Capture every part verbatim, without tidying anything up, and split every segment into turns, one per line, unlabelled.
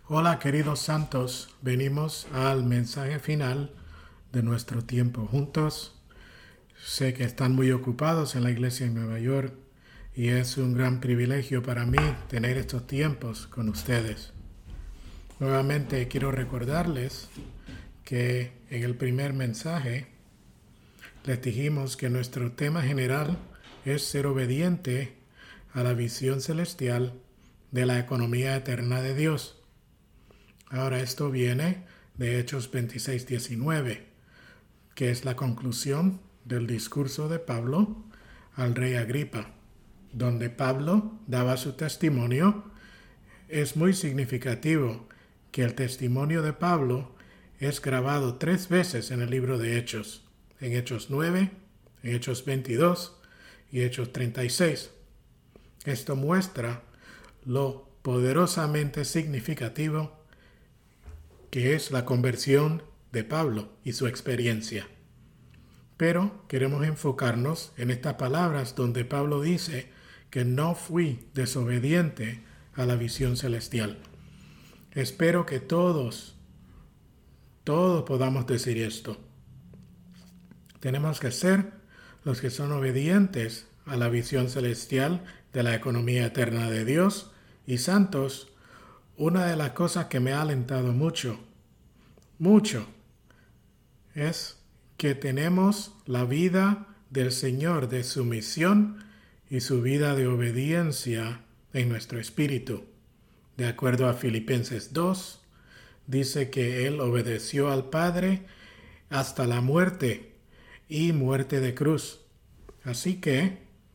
Hola queridos santos, venimos al mensaje final de nuestro tiempo juntos. Sé que están muy ocupados en la iglesia en Nueva York y es un gran privilegio para mí tener estos tiempos con ustedes. Nuevamente quiero recordarles que en el primer mensaje les dijimos que nuestro tema general es ser obediente a la visión celestial de la economía eterna de Dios. Ahora esto viene de Hechos veintiséis diecinueve, que es la conclusión del discurso de Pablo al rey Agripa, donde Pablo daba su testimonio. Es muy significativo que el testimonio de Pablo es grabado tres veces en el libro de Hechos, en Hechos nueve, en Hechos veintidós y Hechos treinta y seis. Esto muestra lo poderosamente significativo que es la conversión de Pablo y su experiencia. Pero queremos enfocarnos en estas palabras donde Pablo dice que no fui desobediente a la visión celestial. Espero que todos, todos podamos decir esto. Tenemos que ser los que son obedientes a la visión celestial de la economía eterna de Dios y santos. Una de las cosas que me ha alentado mucho, mucho, es que tenemos la vida del Señor de sumisión y su vida de obediencia en nuestro espíritu. De acuerdo a Filipenses dos, dice que Él obedeció al Padre hasta la muerte y muerte de cruz. Así que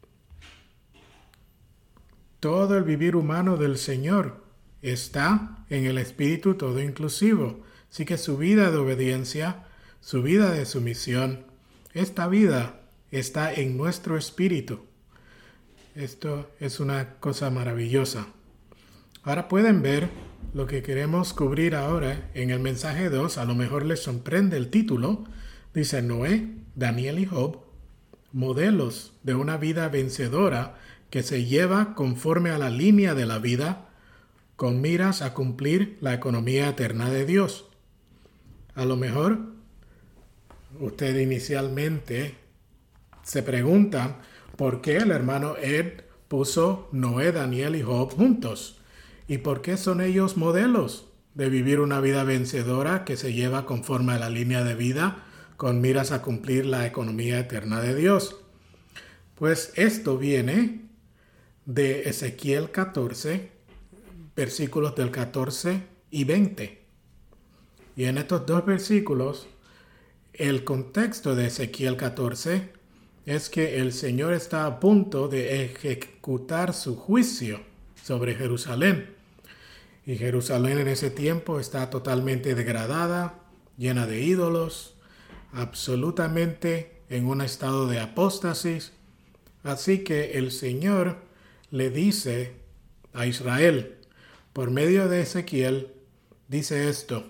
todo el vivir humano del Señor está en el espíritu todo inclusivo. Así que su vida de obediencia, su vida de sumisión, esta vida está en nuestro espíritu. Esto es una cosa maravillosa. Ahora pueden ver lo que queremos cubrir ahora en el mensaje dos. A lo mejor les sorprende el título. Dice Noé, Daniel y Job, modelos de una vida vencedora que se lleva conforme a la línea de la vida con miras a cumplir la economía eterna de Dios. A lo mejor usted inicialmente se pregunta por qué el hermano Ed puso Noé, Daniel y Job juntos y por qué son ellos modelos de vivir una vida vencedora que se lleva conforme a la línea de vida con miras a cumplir la economía eterna de Dios. Pues esto viene de Ezequiel catorce, versículos del catorce y veinte. Y en estos dos versículos, el contexto de Ezequiel catorce es que el Señor está a punto de ejecutar su juicio sobre Jerusalén. Y Jerusalén en ese tiempo está totalmente degradada, llena de ídolos, absolutamente en un estado de apóstasis. Así que el Señor le dice a Israel, por medio de Ezequiel, dice esto: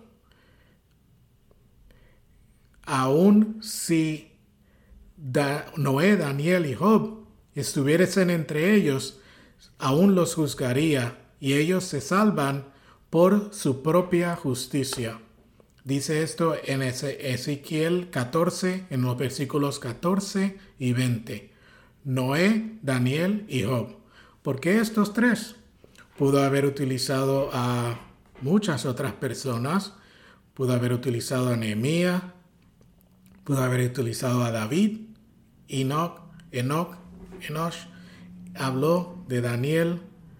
aun si da, Noé, Daniel y Job estuviesen entre ellos, aún los juzgaría y ellos se salvan por su propia justicia. Dice esto en Ezequiel catorce, en los versículos catorce y veinte. Noé, Daniel y Job. ¿Por qué estos tres? Pudo haber utilizado a muchas otras personas. Pudo haber utilizado a Nehemías. Pudo haber utilizado a David, Enoch, Enoch, Enoch. Habló de Daniel,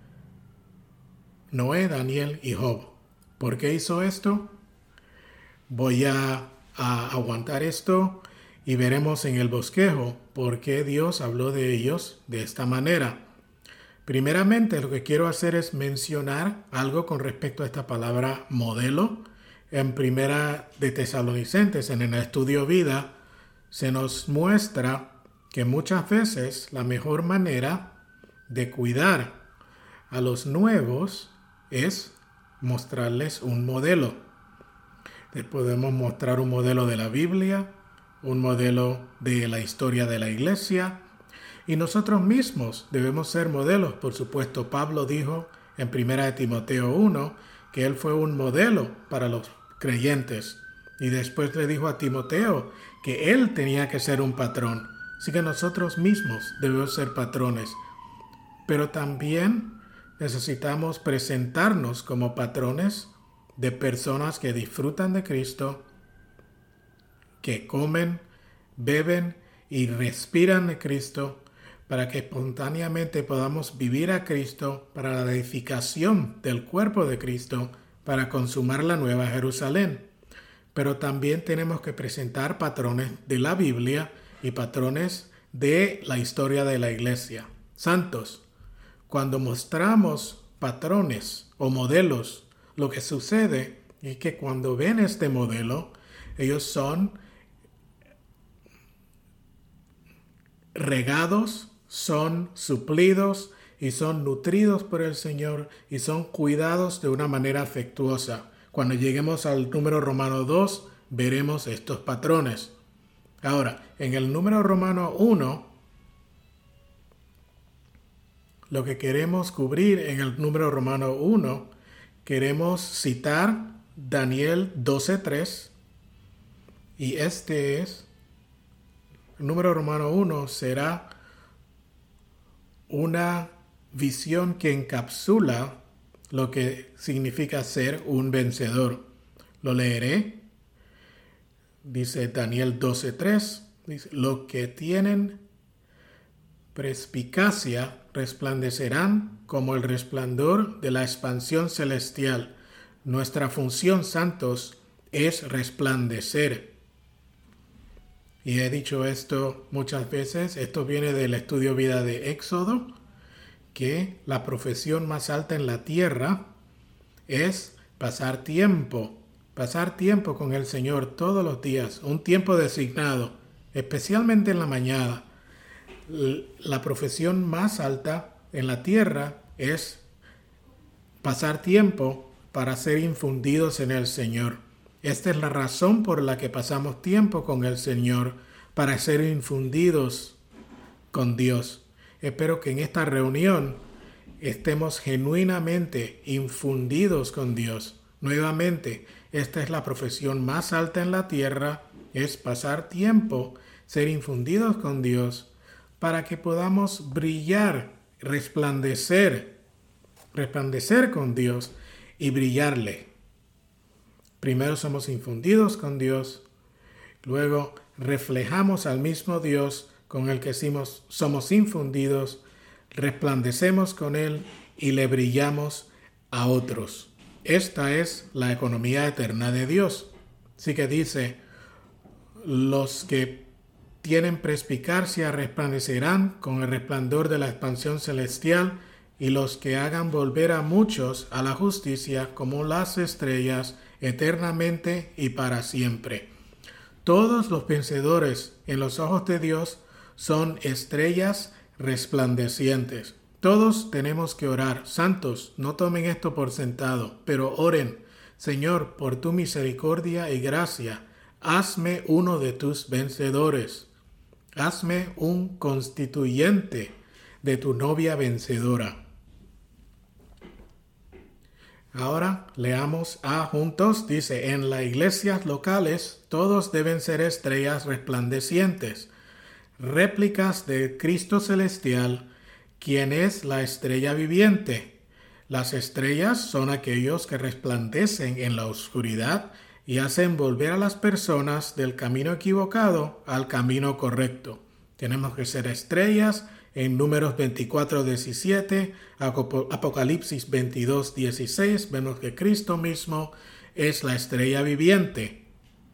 Noé, Daniel y Job. ¿Por qué hizo esto? Voy a, a aguantar esto y veremos en el bosquejo por qué Dios habló de ellos de esta manera. Primeramente, lo que quiero hacer es mencionar algo con respecto a esta palabra modelo. En Primera de Tesalonicenses, en el estudio vida, se nos muestra que muchas veces la mejor manera de cuidar a los nuevos es mostrarles un modelo. Les podemos mostrar un modelo de la Biblia, un modelo de la historia de la iglesia, y nosotros mismos debemos ser modelos. Por supuesto, Pablo dijo en Primera de Timoteo uno que él fue un modelo para los creyentes. Y después le dijo a Timoteo que él tenía que ser un patrón. Así que nosotros mismos debemos ser patrones. Pero también necesitamos presentarnos como patrones de personas que disfrutan de Cristo, que comen, beben y respiran de Cristo, para que espontáneamente podamos vivir a Cristo para la edificación del cuerpo de Cristo, para consumar la nueva Jerusalén. Pero también tenemos que presentar patrones de la Biblia y patrones de la historia de la iglesia. Santos, cuando mostramos patrones o modelos, lo que sucede es que cuando ven este modelo, ellos son regados, son suplidos y son nutridos por el Señor y son cuidados de una manera afectuosa. Cuando lleguemos al número romano dos, veremos estos patrones. Ahora, en el número romano uno, lo que queremos cubrir en el número romano uno, queremos citar Daniel doce tres, y este es, el número romano uno será una visión que encapsula lo que significa ser un vencedor. Lo leeré. Dice Daniel doce tres, dice, los que tienen perspicacia resplandecerán como el resplandor de la expansión celestial. Nuestra función, santos, es resplandecer. Y he dicho esto muchas veces, esto viene del estudio vida de Éxodo, que la profesión más alta en la tierra es pasar tiempo, pasar tiempo con el Señor todos los días, un tiempo designado, especialmente en la mañana. La profesión más alta en la tierra es pasar tiempo para ser infundidos en el Señor. Esta es la razón por la que pasamos tiempo con el Señor, para ser infundidos con Dios. Espero que en esta reunión estemos genuinamente infundidos con Dios. Nuevamente, esta es la profesión más alta en la tierra, es pasar tiempo, ser infundidos con Dios, para que podamos brillar, resplandecer, resplandecer con Dios y brillarle. Primero somos infundidos con Dios, luego reflejamos al mismo Dios con el que somos infundidos, resplandecemos con Él y le brillamos a otros. Esta es la economía eterna de Dios. Así que dice, los que tienen perspicacia resplandecerán con el resplandor de la expansión celestial, y los que hagan volver a muchos a la justicia como las estrellas eternamente y para siempre. Todos los vencedores en los ojos de Dios son estrellas resplandecientes. Todos tenemos que orar. Santos, no tomen esto por sentado, pero oren. Señor, por tu misericordia y gracia, hazme uno de tus vencedores. Hazme un constituyente de tu novia vencedora. Ahora leamos a juntos. Dice, en las iglesias locales todos deben ser estrellas resplandecientes, réplicas de Cristo celestial, quien es la estrella viviente. Las estrellas son aquellos que resplandecen en la oscuridad y hacen volver a las personas del camino equivocado al camino correcto. Tenemos que ser estrellas en Números veinticuatro diecisiete, Apocalipsis veintidós dieciséis, vemos que Cristo mismo es la estrella viviente.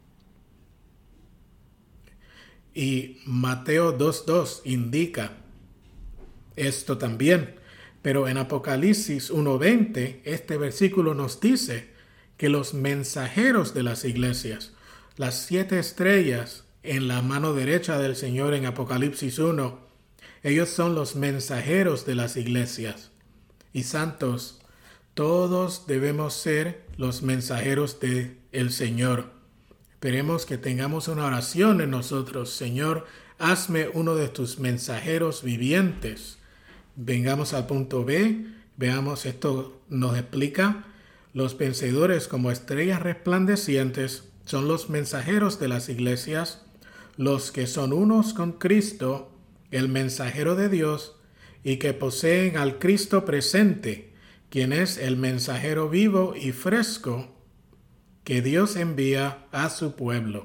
Y Mateo dos dos indica esto también. Pero en Apocalipsis uno veinte, este versículo nos dice que los mensajeros de las iglesias, las siete estrellas en la mano derecha del Señor en Apocalipsis uno, ellos son los mensajeros de las iglesias. Y santos, todos debemos ser los mensajeros del Señor. Esperemos que tengamos una oración en nosotros. Señor, hazme uno de tus mensajeros vivientes. Vengamos al punto B. Veamos, esto nos explica Los vencedores como estrellas resplandecientes son los mensajeros de las iglesias, los que son unos con Cristo, el mensajero de Dios, y que poseen al Cristo presente, quien es el mensajero vivo y fresco que Dios envía a su pueblo.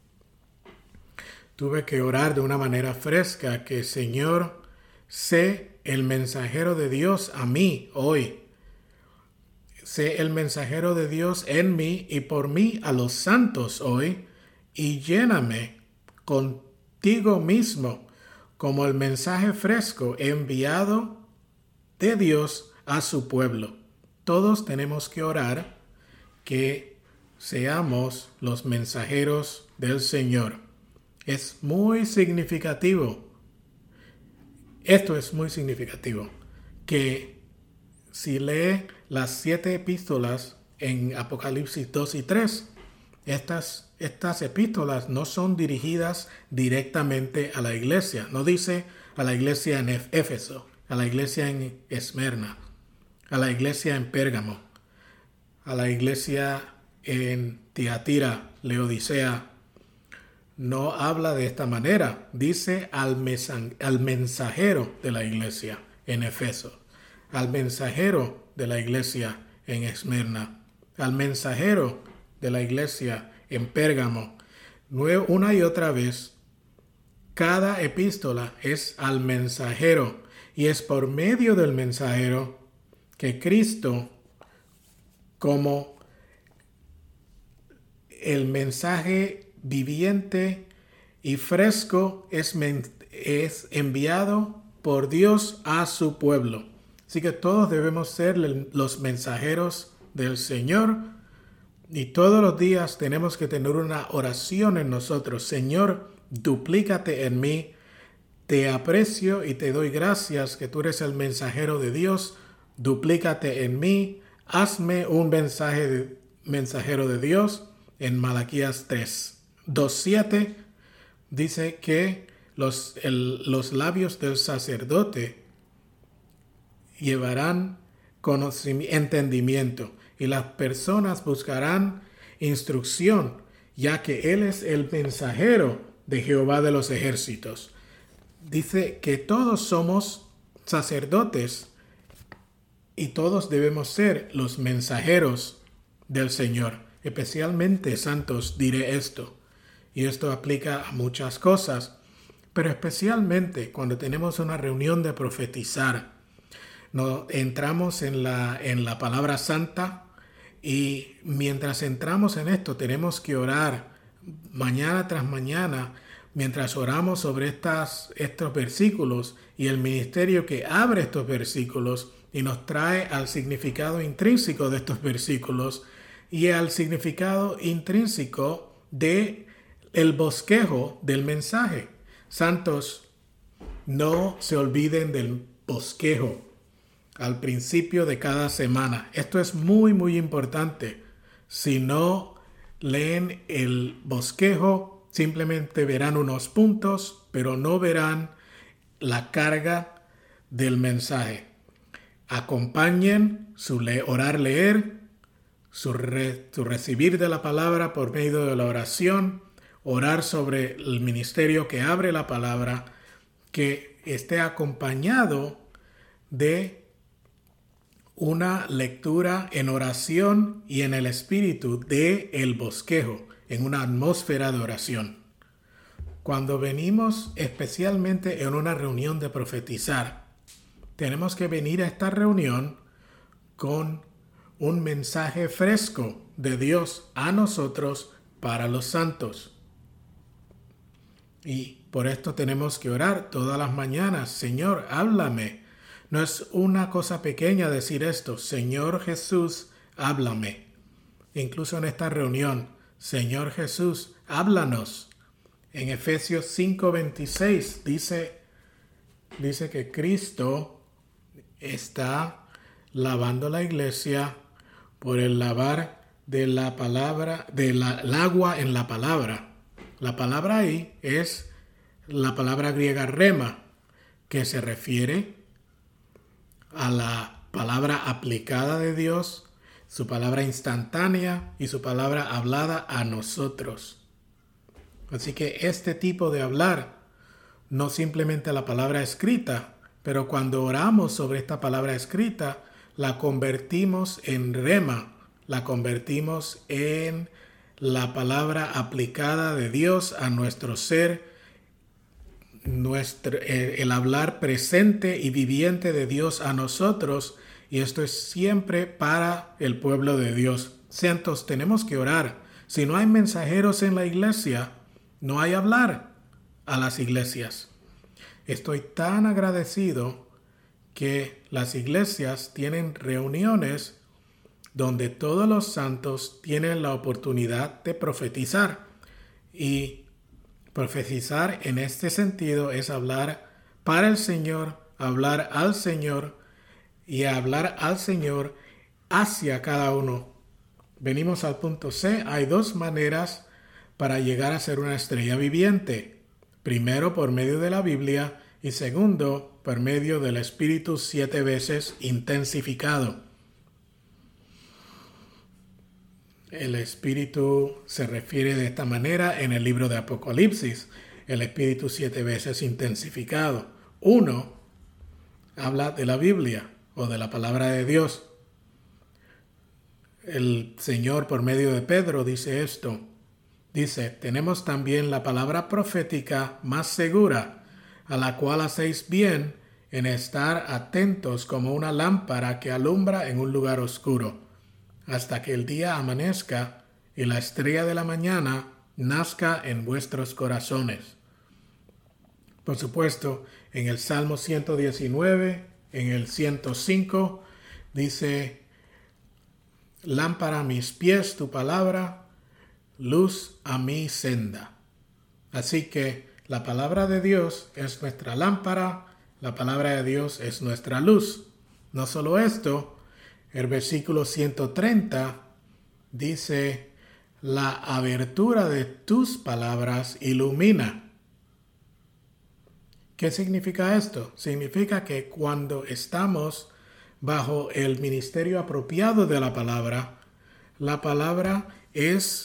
Tuve que orar de una manera fresca que, Señor, sé el mensajero de Dios a mí hoy. Sé el mensajero de Dios en mí y por mí a los santos hoy, y lléname contigo mismo como el mensaje fresco enviado de Dios a su pueblo. Todos tenemos que orar que seamos los mensajeros del Señor. Es muy significativo. Esto es muy significativo. Que si lee las siete epístolas en Apocalipsis dos y tres, estas, estas epístolas no son dirigidas directamente a la iglesia. No dice a la iglesia en Éfeso, a la iglesia en Esmirna, a la iglesia en Pérgamo, a la iglesia en Tiatira, Laodicea. No habla de esta manera. Dice al, mesan, al mensajero de la iglesia en Éfeso, al mensajero de la iglesia en Esmirna, al mensajero de la iglesia en Pérgamo. Una y otra vez, cada epístola es al mensajero, y es por medio del mensajero que Cristo, como el mensaje viviente y fresco, es, es enviado por Dios a su pueblo. Así que todos debemos ser los mensajeros del Señor, y todos los días tenemos que tener una oración en nosotros. Señor, duplícate en mí. Te aprecio y te doy gracias que tú eres el mensajero de Dios. Duplícate en mí. Hazme un mensaje de, mensajero de Dios. En Malaquías tres, dos, siete dice que los, el, los labios del sacerdote llevarán conocimiento, entendimiento, y las personas buscarán instrucción, ya que Él es el mensajero de Jehová de los ejércitos. Dice que todos somos sacerdotes y todos debemos ser los mensajeros del Señor. Especialmente, santos, diré esto, y esto aplica a muchas cosas, pero especialmente cuando tenemos una reunión de profetizar. Nos entramos en la, en la palabra santa, y mientras entramos en esto tenemos que orar mañana tras mañana, mientras oramos sobre estas, estos versículos y el ministerio que abre estos versículos y nos trae al significado intrínseco de estos versículos y al significado intrínseco de el bosquejo del mensaje. Santos, no se olviden del bosquejo al principio de cada semana. Esto es muy, muy importante. Si no leen el bosquejo, simplemente verán unos puntos, pero no verán la carga del mensaje. Acompañen su le- orar, leer, su, re- su recibir de la palabra por medio de la oración, orar sobre el ministerio que abre la palabra, que esté acompañado de una lectura en oración y en el espíritu de el bosquejo, en una atmósfera de oración. Cuando venimos especialmente en una reunión de profetizar, tenemos que venir a esta reunión con un mensaje fresco de Dios a nosotros para los santos. Y por esto tenemos que orar todas las mañanas. Señor, háblame. No es una cosa pequeña decir esto. Señor Jesús, háblame. Incluso en esta reunión, Señor Jesús, háblanos. En Efesios cinco veintiséis dice, dice que Cristo está lavando la iglesia por el lavar de la palabra, del agua en la palabra. La palabra ahí es la palabra griega rema, que se refiere a la palabra aplicada de Dios, su palabra instantánea y su palabra hablada a nosotros. Así que este tipo de hablar, no simplemente la palabra escrita, pero cuando oramos sobre esta palabra escrita, la convertimos en rema, la convertimos en la palabra aplicada de Dios a nuestro ser, nuestro, el, el hablar presente y viviente de Dios a nosotros, y esto es siempre para el pueblo de Dios. Santos, tenemos que orar. Si no hay mensajeros en la iglesia, no hay hablar a las iglesias. Estoy tan agradecido que las iglesias tienen reuniones donde todos los santos tienen la oportunidad de profetizar. Y profetizar en este sentido es hablar para el Señor, hablar al Señor y hablar al Señor hacia cada uno. Venimos al punto C. Hay dos maneras para llegar a ser una estrella viviente. Primero, por medio de la Biblia, y segundo, por medio del Espíritu siete veces intensificado. El Espíritu se refiere de esta manera en el libro de Apocalipsis, el Espíritu siete veces intensificado. Uno habla de la Biblia o de la palabra de Dios. El Señor, por medio de Pedro, dice esto. Dice, tenemos también la palabra profética más segura, a la cual hacéis bien en estar atentos como una lámpara que alumbra en un lugar oscuro, hasta que el día amanezca y la estrella de la mañana nazca en vuestros corazones. Por supuesto, en el Salmo ciento diecinueve, en el ciento cinco, dice, lámpara a mis pies tu palabra, luz a mi senda. Así que la palabra de Dios es nuestra lámpara, la palabra de Dios es nuestra luz. No solo esto, el versículo ciento treinta dice, la abertura de tus palabras ilumina. ¿Qué significa esto? Significa que cuando estamos bajo el ministerio apropiado de la palabra, la palabra es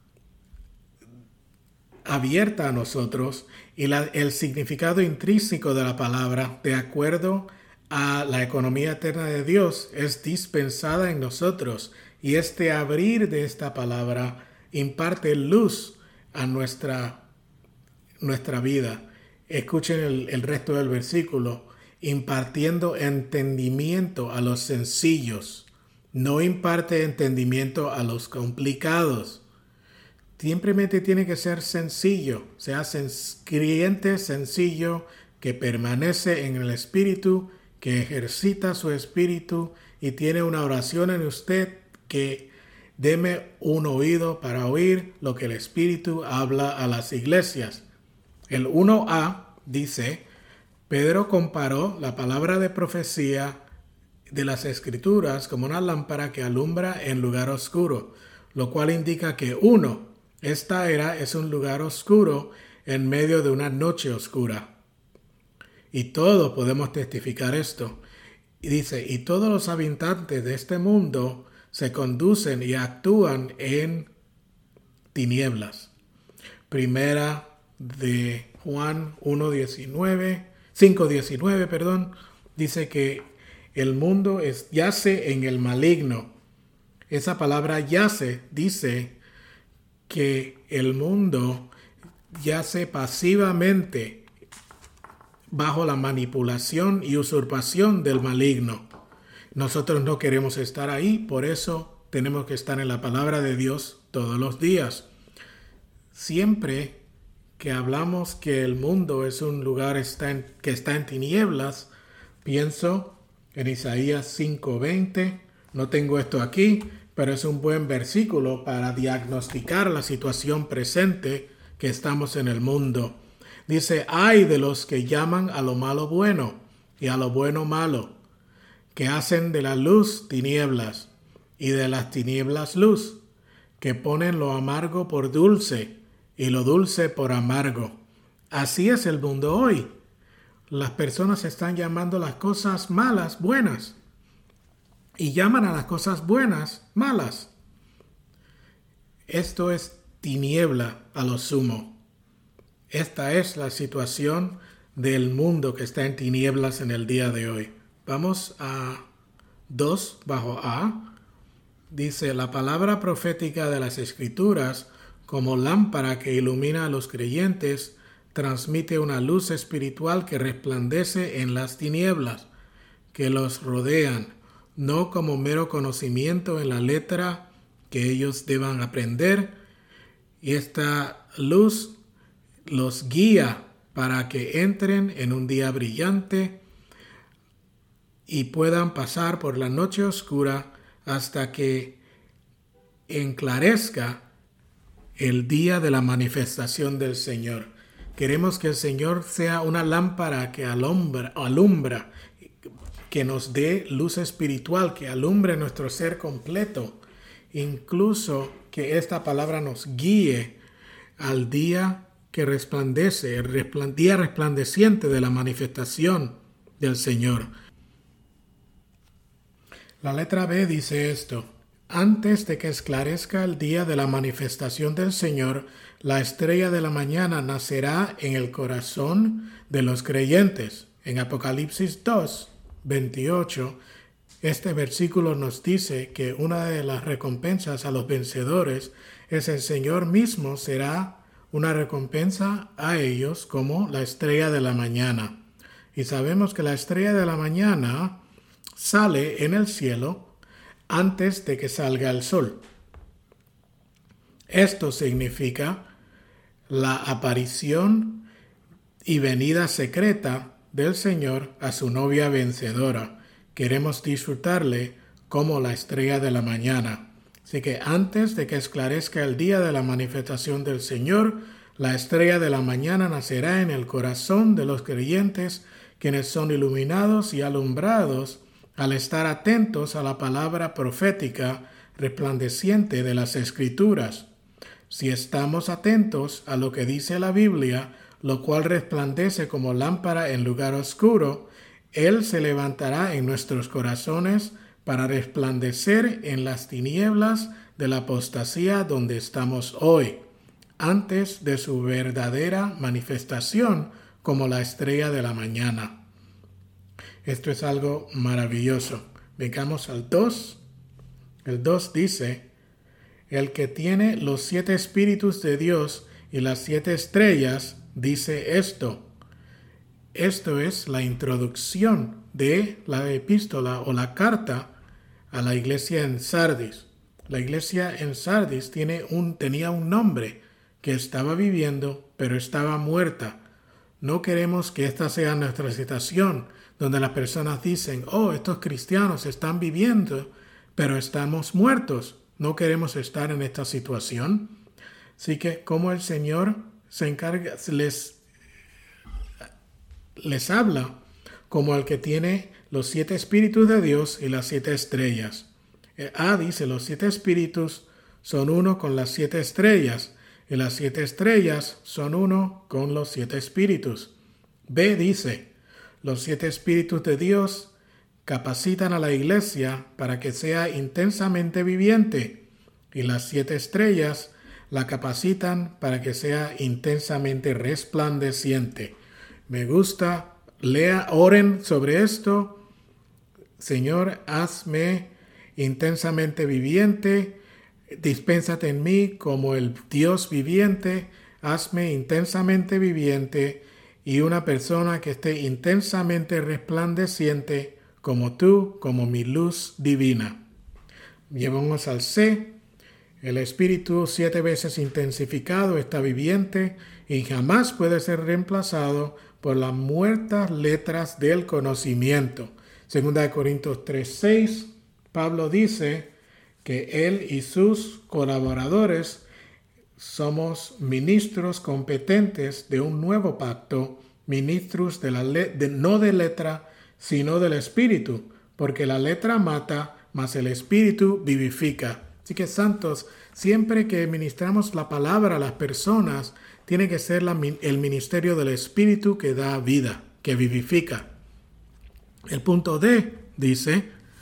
abierta a nosotros y la, el significado intrínseco de la palabra, de acuerdo a la economía eterna de Dios, es dispensada en nosotros, y este abrir de esta palabra imparte luz a nuestra, nuestra vida. Escuchen el, el resto del versículo, impartiendo entendimiento a los sencillos, no imparte entendimiento a los complicados. Simplemente tiene que ser sencillo, sea creyente sencillo, que permanece en el Espíritu, que ejercita su Espíritu y tiene una oración en usted que deme un oído para oír lo que el Espíritu habla a las iglesias. El uno a dice, Pedro comparó la palabra de profecía de las Escrituras como una lámpara que alumbra en lugar oscuro, lo cual indica que uno, esta era es un lugar oscuro en medio de una noche oscura. Y todos podemos testificar esto. Y dice, y todos los habitantes de este mundo se conducen y actúan en tinieblas. Primera de Juan uno diecinueve, cinco diecinueve, perdón, dice que el mundo es, yace en el maligno. Esa palabra yace dice que el mundo yace pasivamente bajo la manipulación y usurpación del maligno. Nosotros no queremos estar ahí, por eso tenemos que estar en la palabra de Dios todos los días. Siempre que hablamos que el mundo es un lugar está en, que está en tinieblas, pienso en Isaías cinco veinte. No tengo esto aquí, pero es un buen versículo para diagnosticar la situación presente que estamos en el mundo. Dice, ay de los que llaman a lo malo bueno y a lo bueno malo, que hacen de la luz tinieblas y de las tinieblas luz, que ponen lo amargo por dulce y lo dulce por amargo. Así es el mundo hoy. Las personas están llamando las cosas malas buenas y llaman a las cosas buenas malas. Esto es tiniebla a lo sumo. Esta es la situación del mundo que está en tinieblas en el día de hoy. Vamos a dos bajo A. Dice, la palabra profética de las Escrituras, como lámpara que ilumina a los creyentes, transmite una luz espiritual que resplandece en las tinieblas que los rodean, no como mero conocimiento en la letra que ellos deban aprender. Y esta luz los guía para que entren en un día brillante y puedan pasar por la noche oscura hasta que enclarezca el día de la manifestación del Señor. Queremos que el Señor sea una lámpara que alumbra, alumbra, que nos dé luz espiritual, que alumbre nuestro ser completo. Incluso que esta palabra nos guíe al día que resplandece, el respland- día resplandeciente de la manifestación del Señor. La letra B dice esto: antes de que esclarezca el día de la manifestación del Señor, la estrella de la mañana nacerá en el corazón de los creyentes. En Apocalipsis dos, veintiocho, este versículo nos dice que una de las recompensas a los vencedores es el Señor mismo será una recompensa a ellos como la estrella de la mañana. Y sabemos que la estrella de la mañana sale en el cielo antes de que salga el sol. Esto significa la aparición y venida secreta del Señor a su novia vencedora. Queremos disfrutarle como la estrella de la mañana. Así que antes de que esclarezca el día de la manifestación del Señor, la estrella de la mañana nacerá en el corazón de los creyentes, quienes son iluminados y alumbrados al estar atentos a la palabra profética resplandeciente de las Escrituras. Si estamos atentos a lo que dice la Biblia, lo cual resplandece como lámpara en lugar oscuro, Él se levantará en nuestros corazones para resplandecer en las tinieblas de la apostasía donde estamos hoy, antes de su verdadera manifestación como la estrella de la mañana. Esto es algo maravilloso. Vengamos al dos. El dos dice, el que tiene los siete espíritus de Dios y las siete estrellas dice esto. Esto es la introducción de la epístola o la carta a la iglesia en Sardis. La iglesia en Sardis tiene un, tenía un nombre que estaba viviendo, pero estaba muerta. No queremos que esta sea nuestra situación, donde las personas dicen, oh, estos cristianos están viviendo, pero estamos muertos. No queremos estar en esta situación. Así que como el Señor se encarga, les, les habla como el que tiene los siete espíritus de Dios y las siete estrellas. A dice, los siete espíritus son uno con las siete estrellas, y las siete estrellas son uno con los siete espíritus. B dice, los siete espíritus de Dios capacitan a la iglesia para que sea intensamente viviente, y las siete estrellas la capacitan para que sea intensamente resplandeciente. Me gusta, lea, oren sobre esto. Señor, hazme intensamente viviente, dispénsate en mí como el Dios viviente, hazme intensamente viviente y una persona que esté intensamente resplandeciente como tú, como mi luz divina. Llevamos al C. El espíritu siete veces intensificado está viviente y jamás puede ser reemplazado por las muertas letras del conocimiento. Segunda de Corintios tres seis, Pablo dice que él y sus colaboradores somos ministros competentes de un nuevo pacto, ministros de la le- de, no de letra, sino del espíritu, porque la letra mata, mas el espíritu vivifica. Así que, santos, siempre que ministramos la palabra a las personas, tiene que ser la, el ministerio del espíritu que da vida, que vivifica. El punto D dice,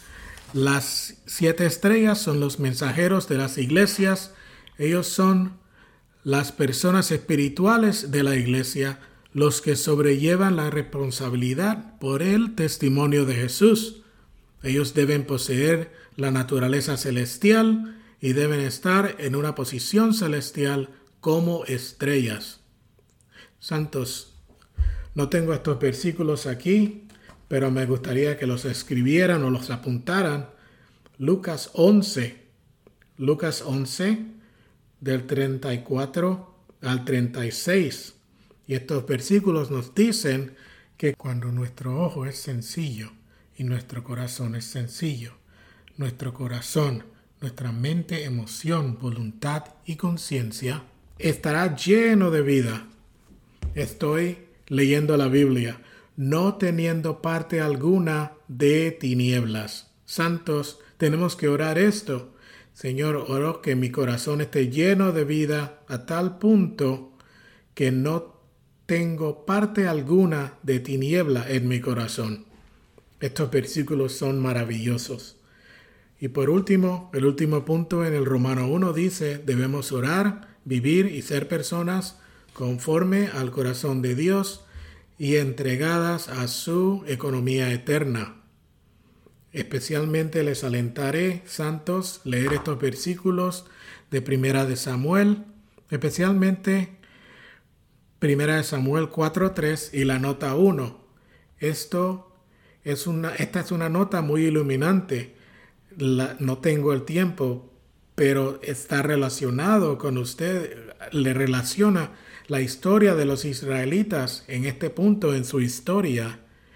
Las siete estrellas son los mensajeros de las iglesias. Ellos son las personas espirituales de la iglesia, los que sobrellevan la responsabilidad por el testimonio de Jesús. Ellos deben poseer la naturaleza celestial y deben estar en una posición celestial como estrellas. Santos, no tengo estos versículos aquí, pero me gustaría que los escribieran o los apuntaran. Lucas once, Lucas once, del treinta y cuatro al treinta y seis. Y estos versículos nos dicen que cuando nuestro ojo es sencillo y nuestro corazón es sencillo, nuestro corazón, nuestra mente, emoción, voluntad y conciencia estará lleno de vida. Estoy leyendo la Biblia, no teniendo parte alguna de tinieblas. Santos, tenemos que orar esto. Señor, oro que mi corazón esté lleno de vida a tal punto que no tengo parte alguna de tiniebla en mi corazón. Estos versículos son maravillosos. Y por último, el último punto en el Romano uno dice, debemos orar, vivir y ser personas conforme al corazón de Dios y entregadas a su economía eterna. Especialmente les alentaré, santos, leer estos versículos de Primera de Samuel, especialmente Primera de Samuel cuatro tres y la nota uno. Esto es una, esta es una nota muy iluminante. La, no tengo el tiempo, pero está relacionado con usted, le relaciona la historia de los israelitas en este punto en su historia.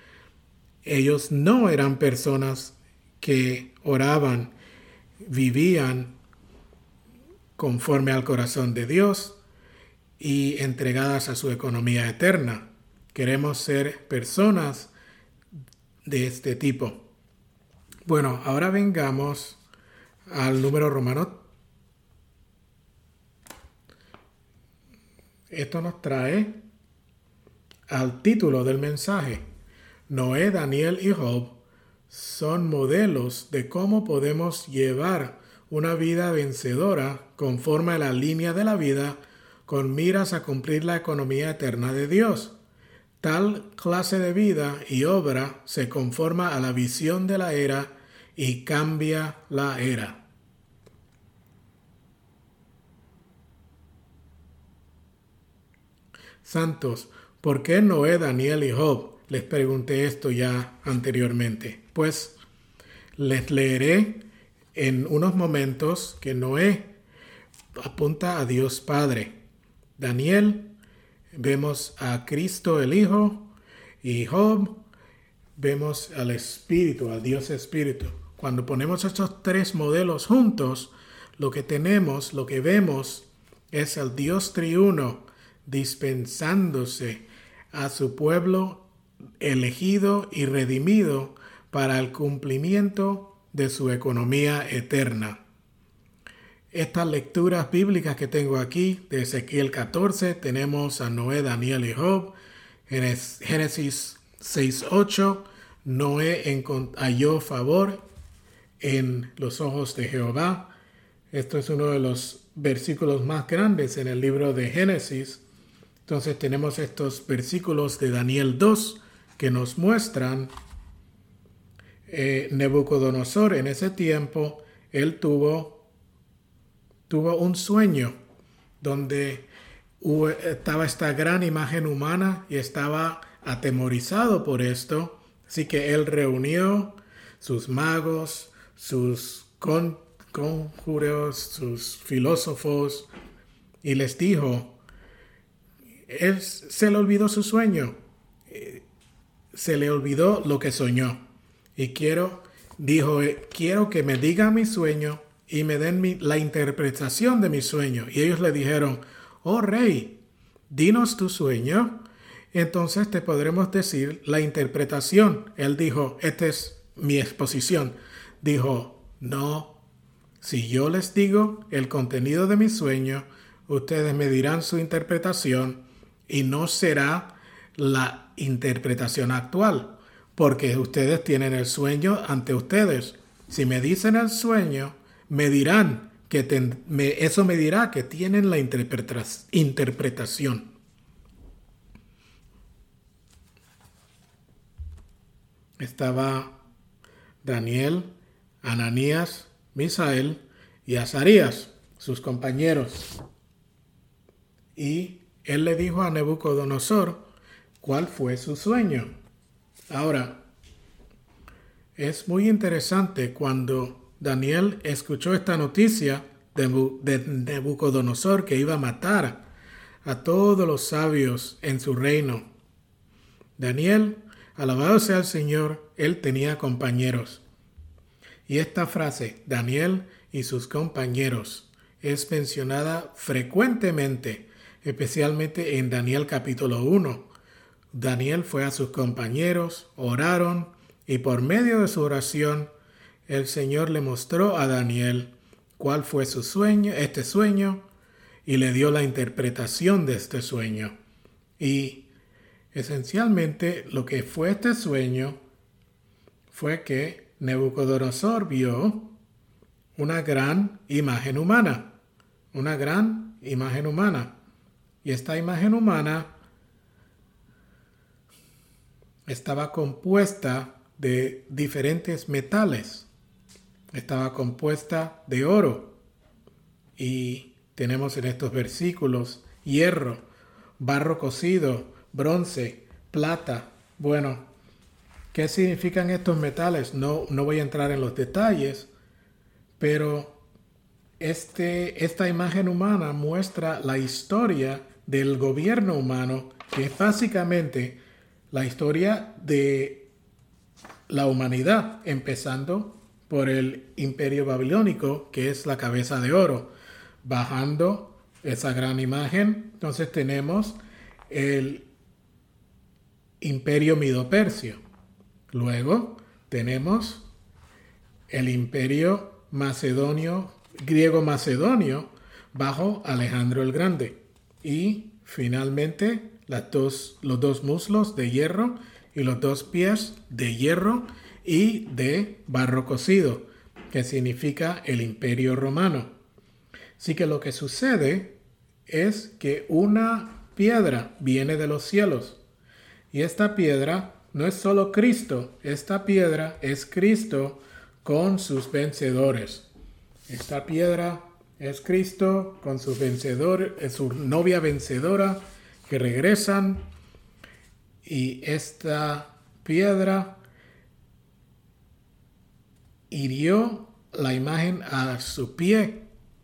Ellos no eran personas que oraban, vivían conforme al corazón de Dios y entregadas a su economía eterna. Queremos ser personas de este tipo. Bueno, ahora vengamos al número romano. Esto nos trae al título del mensaje. Noé, Daniel y Job son modelos de cómo podemos llevar una vida vencedora conforme a la línea de la vida con miras a cumplir la economía eterna de Dios. Tal clase de vida y obra se conforma a la visión de la era y cambia la era. Santos, ¿por qué Noé, Daniel y Job? Les pregunté esto ya anteriormente. Pues les leeré en unos momentos que Noé apunta a Dios Padre. Daniel, vemos a Cristo el Hijo, y Job, vemos al Espíritu, al Dios Espíritu. Cuando ponemos estos tres modelos juntos, lo que tenemos, lo que vemos, es el Dios triuno dispensándose a su pueblo elegido y redimido para el cumplimiento de su economía eterna. Estas lecturas bíblicas que tengo aquí, de Ezequiel catorce, tenemos a Noé, Daniel y Job. En Génesis seis ocho, Noé halló favor en los ojos de Jehová. Esto es uno de los versículos más grandes en el libro de Génesis. Entonces tenemos estos versículos de Daniel dos que nos muestran eh, Nabucodonosor en ese tiempo, él tuvo Tuvo un sueño donde hubo, estaba esta gran imagen humana y estaba atemorizado por esto. Así que él reunió sus magos, sus con, conjuros, sus filósofos y les dijo, él se le olvidó su sueño, se le olvidó lo que soñó. Y quiero, dijo, quiero que me diga mi sueño y me den mi, la interpretación de mi sueño. Y ellos le dijeron, oh rey, dinos tu sueño, entonces te podremos decir la interpretación. Él dijo, esta es mi exposición. Dijo, no, si yo les digo el contenido de mi sueño, ustedes me dirán su interpretación y no será la interpretación actual, porque ustedes tienen el sueño ante ustedes. Si me dicen el sueño, me dirán que ten, me, eso me dirá que tienen la interpreta, interpretación. Estaba Daniel, Ananías, Misael y Azarías, sus compañeros. Y él le dijo a Nabucodonosor cuál fue su sueño. Ahora, es muy interesante cuando Daniel escuchó esta noticia de Nabucodonosor que iba a matar a todos los sabios en su reino. Daniel, alabado sea el Señor, él tenía compañeros. Y esta frase, Daniel y sus compañeros, es mencionada frecuentemente, especialmente en Daniel capítulo uno. Daniel fue a sus compañeros, oraron, y por medio de su oración, el Señor le mostró a Daniel cuál fue su sueño, este sueño, y le dio la interpretación de este sueño. Y esencialmente lo que fue este sueño fue que Nabucodonosor vio una gran imagen humana, una gran imagen humana. Y esta imagen humana estaba compuesta de diferentes metales. Estaba compuesta de oro. Y tenemos en estos versículos hierro, barro cocido, bronce, plata. Bueno, ¿qué significan estos metales? No, no voy a entrar en los detalles, pero este, esta imagen humana muestra la historia del gobierno humano, que es básicamente la historia de la humanidad, empezando por el imperio babilónico, que es la cabeza de oro, bajando esa gran imagen. Entonces tenemos el imperio medo-persio. Luego tenemos el imperio macedonio, griego-macedonio, bajo Alejandro el Grande. Y finalmente las dos, los dos muslos de hierro y los dos pies de hierro y de barro cocido, que significa el imperio romano. Así que lo que sucede es que una piedra viene de los cielos. Y esta piedra no es solo Cristo, esta piedra es Cristo con sus vencedores. Esta piedra es Cristo con sus vencedores, es su novia vencedora que regresan. Y esta piedra hirió la imagen a su pie.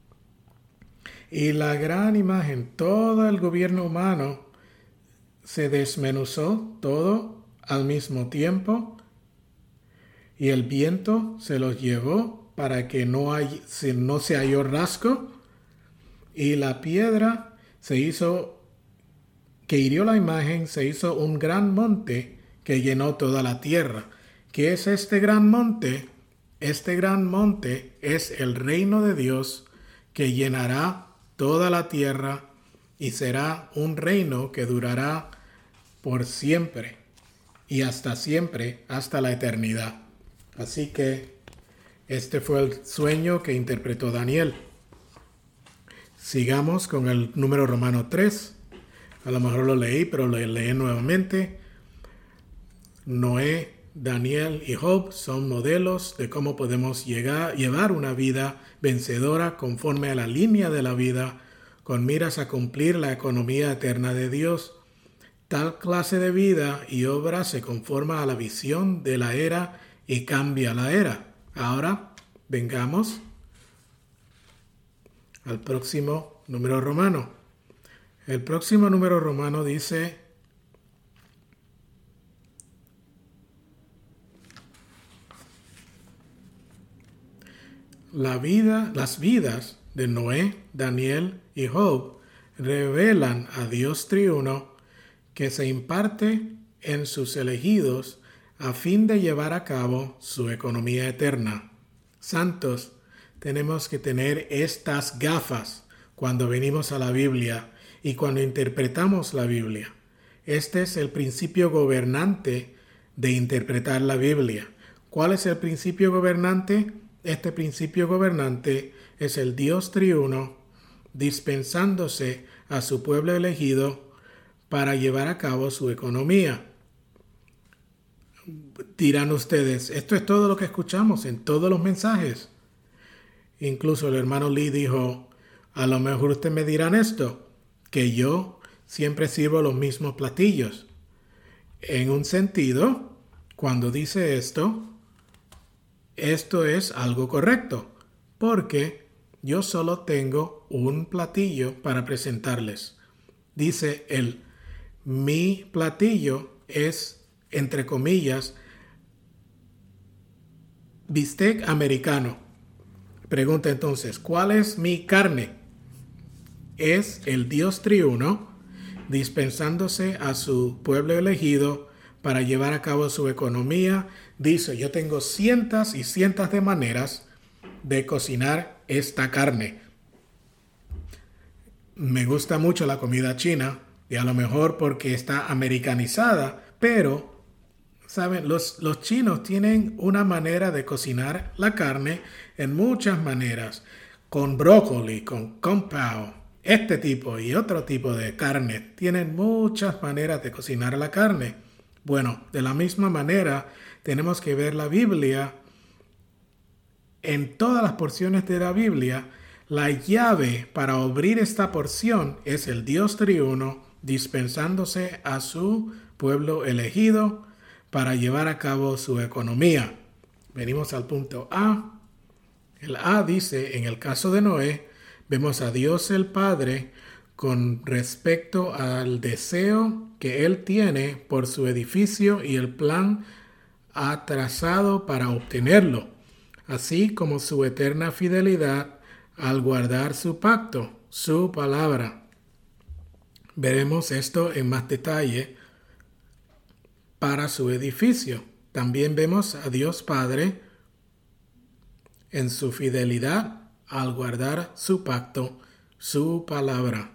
Y la gran imagen, todo el gobierno humano se desmenuzó todo al mismo tiempo. Y el viento se los llevó para que no, hay, no se halló rasgo. Y la piedra se hizo, que hirió la imagen, se hizo un gran monte que llenó toda la tierra. ¿Qué es este gran monte? Este gran monte es el reino de Dios que llenará toda la tierra y será un reino que durará por siempre y hasta siempre, hasta la eternidad. Así que este fue el sueño que interpretó Daniel. Sigamos con el número romano tres. A lo mejor lo leí, pero lo leí nuevamente. Noé, Daniel y Job son modelos de cómo podemos llegar, llevar una vida vencedora conforme a la línea de la vida, con miras a cumplir la economía eterna de Dios. Tal clase de vida y obra se conforma a la visión de la era y cambia la era. Ahora, vengamos al próximo número romano. El próximo número romano dice: la vida, las vidas de Noé, Daniel y Job revelan a Dios triuno que se imparte en sus elegidos a fin de llevar a cabo su economía eterna. Santos, tenemos que tener estas gafas cuando venimos a la Biblia y cuando interpretamos la Biblia. Este es el principio gobernante de interpretar la Biblia. ¿Cuál es el principio gobernante? Este principio gobernante es el Dios triuno dispensándose a su pueblo elegido para llevar a cabo su economía. Dirán ustedes, esto es todo lo que escuchamos en todos los mensajes. Incluso el hermano Lee dijo, a lo mejor ustedes me dirán esto, que yo siempre sirvo los mismos platillos. En un sentido, cuando dice esto, esto es algo correcto, porque yo solo tengo un platillo para presentarles. Dice él, mi platillo es, entre comillas, bistec americano. Pregunta entonces, ¿cuál es mi carne? Es el Dios triuno dispensándose a su pueblo elegido para llevar a cabo su economía. Dice, yo tengo cientos y cientos de maneras de cocinar esta carne. Me gusta mucho la comida china, y a lo mejor porque está americanizada, pero, ¿saben? Los, los chinos tienen una manera de cocinar la carne en muchas maneras, con brócoli, con kung pao, este tipo y otro tipo de carne. Tienen muchas maneras de cocinar la carne. Bueno, de la misma manera, tenemos que ver la Biblia. En todas las porciones de la Biblia, la llave para abrir esta porción es el Dios triuno dispensándose a su pueblo elegido para llevar a cabo su economía. Venimos al punto A. El A dice, en el caso de Noé, vemos a Dios el Padre con respecto al deseo que Él tiene por su edificio y el plan ha trazado para obtenerlo, así como su eterna fidelidad al guardar su pacto, su palabra. Veremos esto en más detalle para su edificio. También vemos a Dios Padre en su fidelidad al guardar su pacto, su palabra.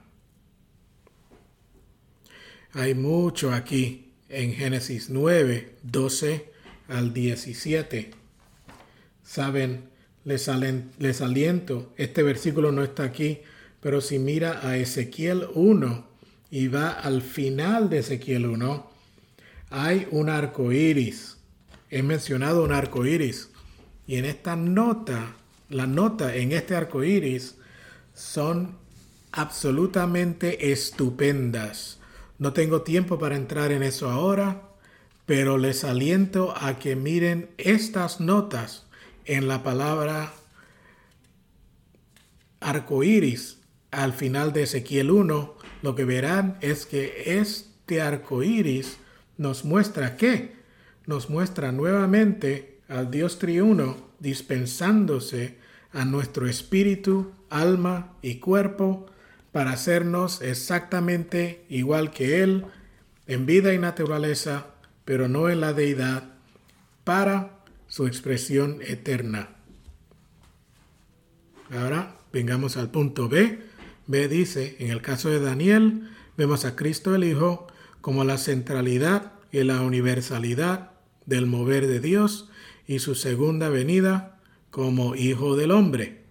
Hay mucho aquí en Génesis nueve, doce al diecisiete. Saben, les, alen, les aliento, este versículo no está aquí, pero si mira a Ezequiel uno y va al final de Ezequiel uno, hay un arco iris. He mencionado un arco iris. Y en esta nota, la nota en este arco iris son absolutamente estupendas. No tengo tiempo para entrar en eso ahora, pero les aliento a que miren estas notas en la palabra arco iris al final de Ezequiel uno. Lo que verán es que este arco iris nos muestra ¿qué? Nos muestra nuevamente al Dios triuno dispensándose a nuestro espíritu, alma y cuerpo para hacernos exactamente igual que Él en vida y naturaleza, pero no en la deidad, para su expresión eterna. Ahora vengamos al punto B. B dice, en el caso de Daniel, vemos a Cristo el Hijo como la centralidad y la universalidad del mover de Dios y su segunda venida como Hijo del Hombre.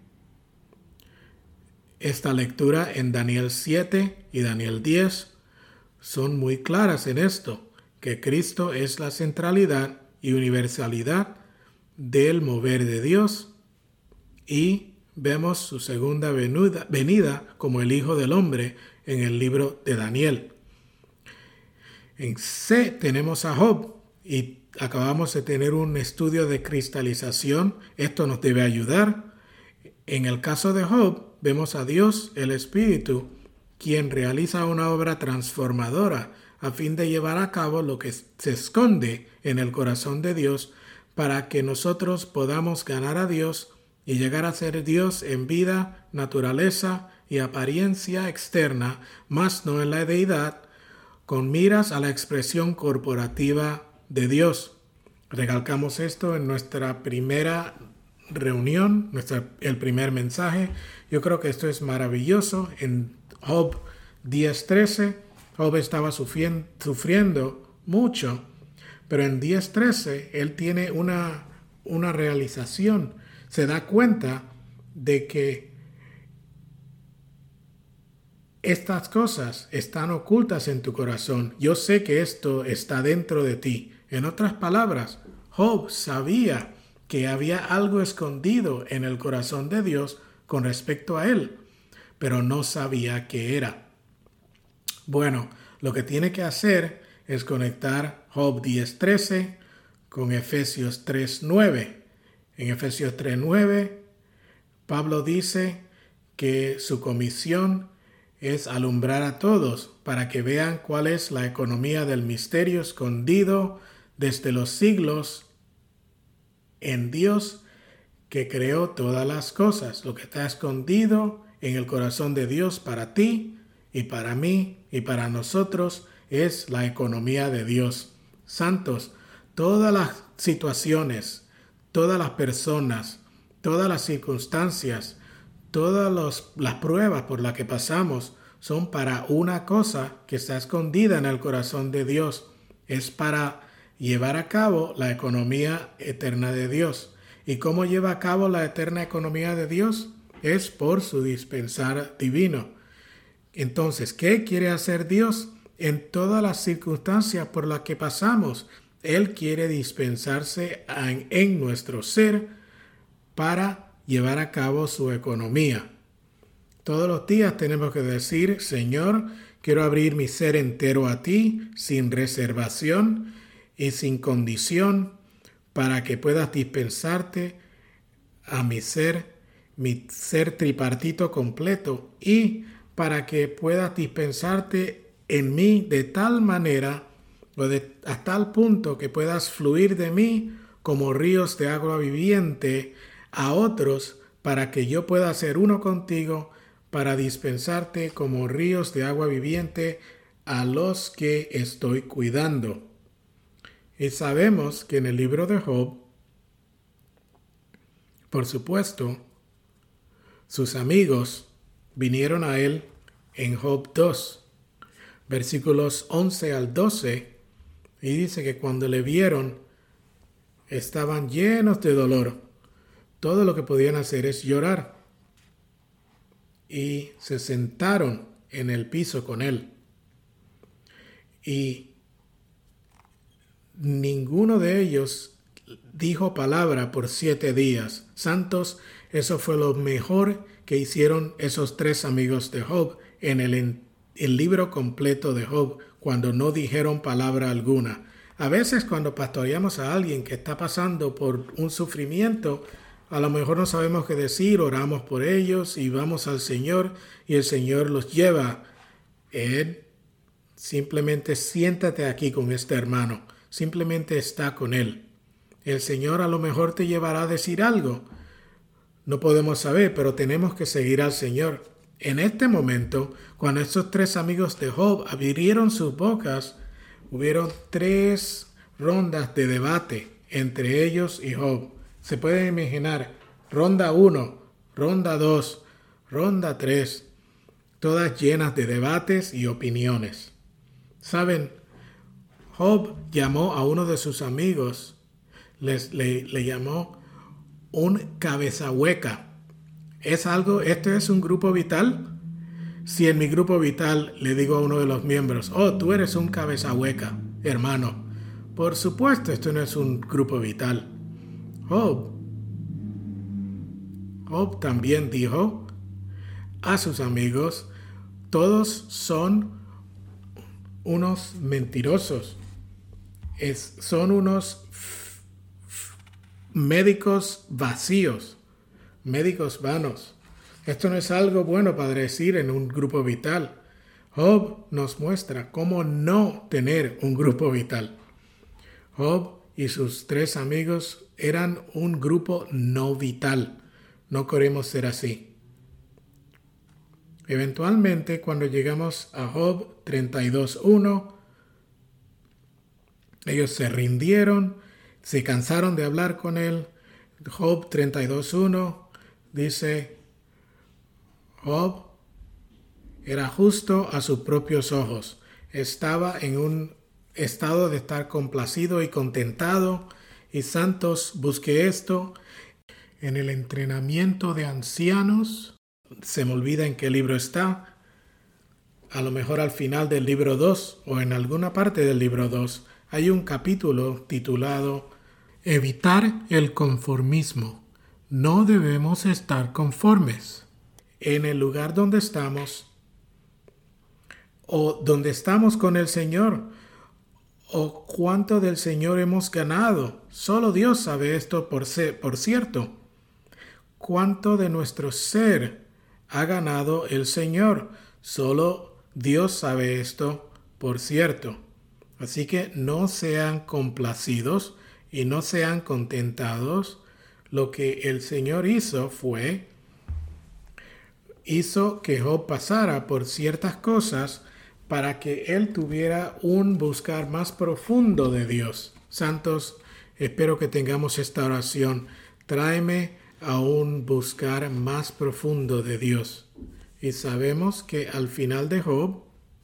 Esta lectura en Daniel siete y Daniel diez son muy claras en esto, que Cristo es la centralidad y universalidad del mover de Dios, y vemos su segunda venida, venida como el Hijo del Hombre en el libro de Daniel. En C tenemos a Job y acabamos de tener un estudio de cristalización. Esto nos debe ayudar. En el caso de Job, vemos a Dios, el Espíritu, quien realiza una obra transformadora a fin de llevar a cabo lo que se esconde en el corazón de Dios para que nosotros podamos ganar a Dios y llegar a ser Dios en vida, naturaleza y apariencia externa, más no en la deidad, con miras a la expresión corporativa de Dios. Recalcamos esto en nuestra primera reunión, nuestra, el primer mensaje. Yo creo que esto es maravilloso. En Job diez trece, Job estaba sufriendo, sufriendo mucho, pero en diez trece él tiene una una realización. Se da cuenta de que estas cosas están ocultas en tu corazón. Yo sé que esto está dentro de ti. En otras palabras, Job sabía que había algo escondido en el corazón de Dios con respecto a él, pero no sabía qué era. Bueno, lo que tiene que hacer es conectar Job diez trece con Efesios tres nueve. En Efesios tres nueve, Pablo dice que su comisión es alumbrar a todos para que vean cuál es la economía del misterio escondido desde los siglos en Dios que creó todas las cosas. Lo que está escondido en el corazón de Dios para ti y para mí y para nosotros es la economía de Dios. Santos, todas las situaciones, todas las personas, todas las circunstancias, todas los, las pruebas por las que pasamos son para una cosa que está escondida en el corazón de Dios. Es para llevar a cabo la economía eterna de Dios. ¿Y cómo lleva a cabo la eterna economía de Dios? Es por su dispensar divino. Entonces, ¿qué quiere hacer Dios? En todas las circunstancias por las que pasamos, Él quiere dispensarse en, en nuestro ser para llevar a cabo su economía. Todos los días tenemos que decir, Señor, quiero abrir mi ser entero a ti, sin reservación y sin condición, para que puedas dispensarte a mi ser, mi ser tripartito completo, y para que puedas dispensarte en mí de tal manera, o de, a tal punto que puedas fluir de mí como ríos de agua viviente a otros, para que yo pueda ser uno contigo, para dispensarte como ríos de agua viviente a los que estoy cuidando. Y sabemos que en el libro de Job, por supuesto, sus amigos vinieron a él en Job dos, versículos once al doce, y dice que cuando le vieron, estaban llenos de dolor. Todo lo que podían hacer es llorar. Y se sentaron en el piso con él. Y ninguno de ellos dijo palabra por siete días. Santos, eso fue lo mejor que hicieron esos tres amigos de Job en el, en el libro completo de Job, cuando no dijeron palabra alguna. A veces cuando pastoreamos a alguien que está pasando por un sufrimiento, a lo mejor no sabemos qué decir, oramos por ellos y vamos al Señor y el Señor los lleva. Él, simplemente siéntate aquí con este hermano, simplemente está con él. El Señor a lo mejor te llevará a decir algo. No podemos saber, pero tenemos que seguir al Señor. En este momento, cuando estos tres amigos de Job abrieron sus bocas, hubieron tres rondas de debate entre ellos y Job. Se pueden imaginar, ronda uno, ronda dos, ronda tres, todas llenas de debates y opiniones. ¿Saben? Job llamó a uno de sus amigos, les, le, le llamó un cabeza hueca. ¿Es algo, esto es un grupo vital? Si en mi grupo vital le digo a uno de los miembros, oh, tú eres un cabeza hueca, hermano, por supuesto esto no es un grupo vital. Job, Job también dijo a sus amigos, todos son unos mentirosos, es, son unos f- f- médicos vacíos, médicos vanos. Esto no es algo bueno para decir en un grupo vital. Job nos muestra cómo no tener un grupo vital. Job y sus tres amigos eran un grupo no vital. No queremos ser así. Eventualmente, cuando llegamos a Job treinta y dos uno, ellos se rindieron, se cansaron de hablar con él. Job treinta y dos uno dice, Job era justo a sus propios ojos. Estaba en un estado de estar complacido y contentado Y santos, busque esto en el entrenamiento de ancianos. Se me olvida en qué libro está. A lo mejor al final del libro dos o en alguna parte del libro dos hay un capítulo titulado Evitar el conformismo. No debemos estar conformes en el lugar donde estamos o donde estamos con el Señor, o cuánto del Señor hemos ganado. Solo Dios sabe esto, por, ser, por cierto. Cuánto de nuestro ser ha ganado el Señor. Solo Dios sabe esto, por cierto. Así que no sean complacidos y no sean contentados. Lo que el Señor hizo fue, hizo que Job pasara por ciertas cosas para que él tuviera un buscar más profundo de Dios. Santos, espero que tengamos esta oración. Tráeme a un buscar más profundo de Dios. Y sabemos que al final de Job,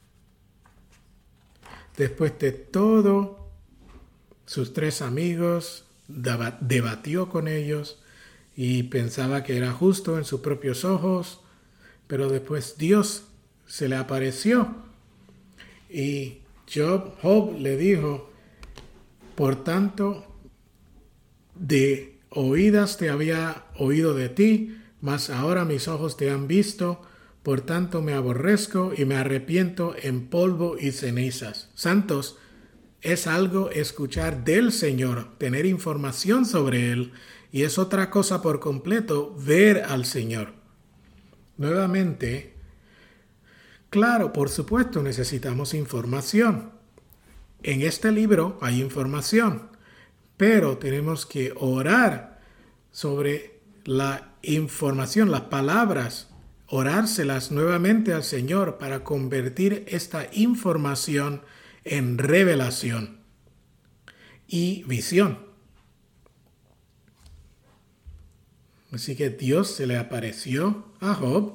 después de todo, sus tres amigos, debatió con ellos y pensaba que era justo en sus propios ojos, pero después Dios se le apareció. Y Job, Job le dijo, por tanto, de oídas te había oído de ti, mas ahora mis ojos te han visto, por tanto me aborrezco y me arrepiento en polvo y cenizas. Santos, es algo escuchar del Señor, tener información sobre Él, y es otra cosa por completo ver al Señor. Nuevamente, claro, por supuesto, necesitamos información. En este libro hay información, pero tenemos que orar sobre la información, las palabras, orárselas nuevamente al Señor para convertir esta información en revelación y visión. Así que Dios se le apareció a Job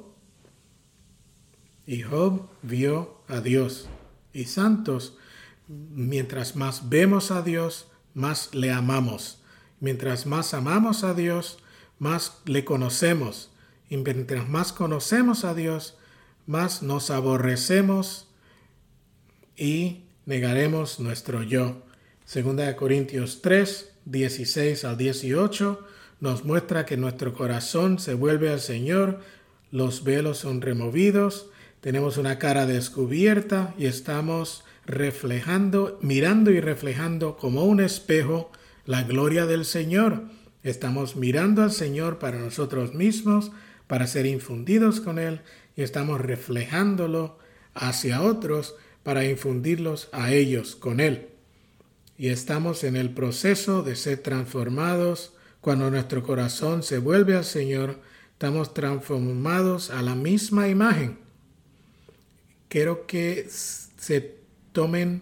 y Job vio a Dios. Y santos, mientras más vemos a Dios, más le amamos. Mientras más amamos a Dios, más le conocemos. Y mientras más conocemos a Dios, más nos aborrecemos y negaremos nuestro yo. Segunda de Corintios tres, dieciséis al dieciocho, nos muestra que nuestro corazón se vuelve al Señor, los velos son removidos, tenemos una cara descubierta y estamos reflejando, mirando y reflejando como un espejo la gloria del Señor. Estamos mirando al Señor para nosotros mismos, para ser infundidos con Él, y estamos reflejándolo hacia otros para infundirlos a ellos con Él. Y estamos en el proceso de ser transformados. Cuando nuestro corazón se vuelve al Señor, estamos transformados a la misma imagen. Quiero que se tomen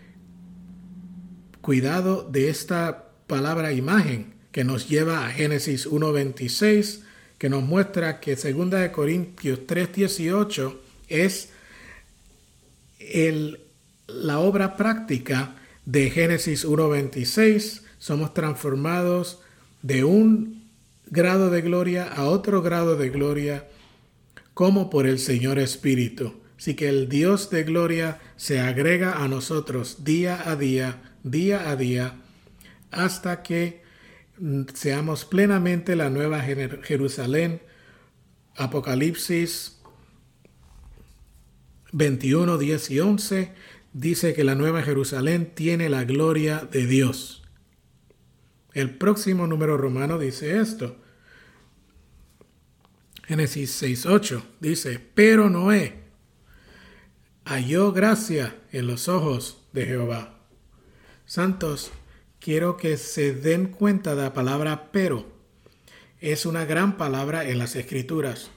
cuidado de esta palabra imagen que nos lleva a Génesis uno veintiséis, que nos muestra que segunda de Corintios tres dieciocho es el, la obra práctica de Génesis uno veintiséis. Somos transformados de un grado de gloria a otro grado de gloria como por el Señor Espíritu. Así que el Dios de gloria se agrega a nosotros día a día, día a día, hasta que seamos plenamente la nueva Jerusalén. Apocalipsis veintiuno, diez y once dice que la nueva Jerusalén tiene la gloria de Dios. El próximo número romano dice esto. Génesis seis ocho dice, pero Noé halló gracia en los ojos de Jehová. Santos, quiero que se den cuenta de la palabra pero. Es una gran palabra en las Escrituras.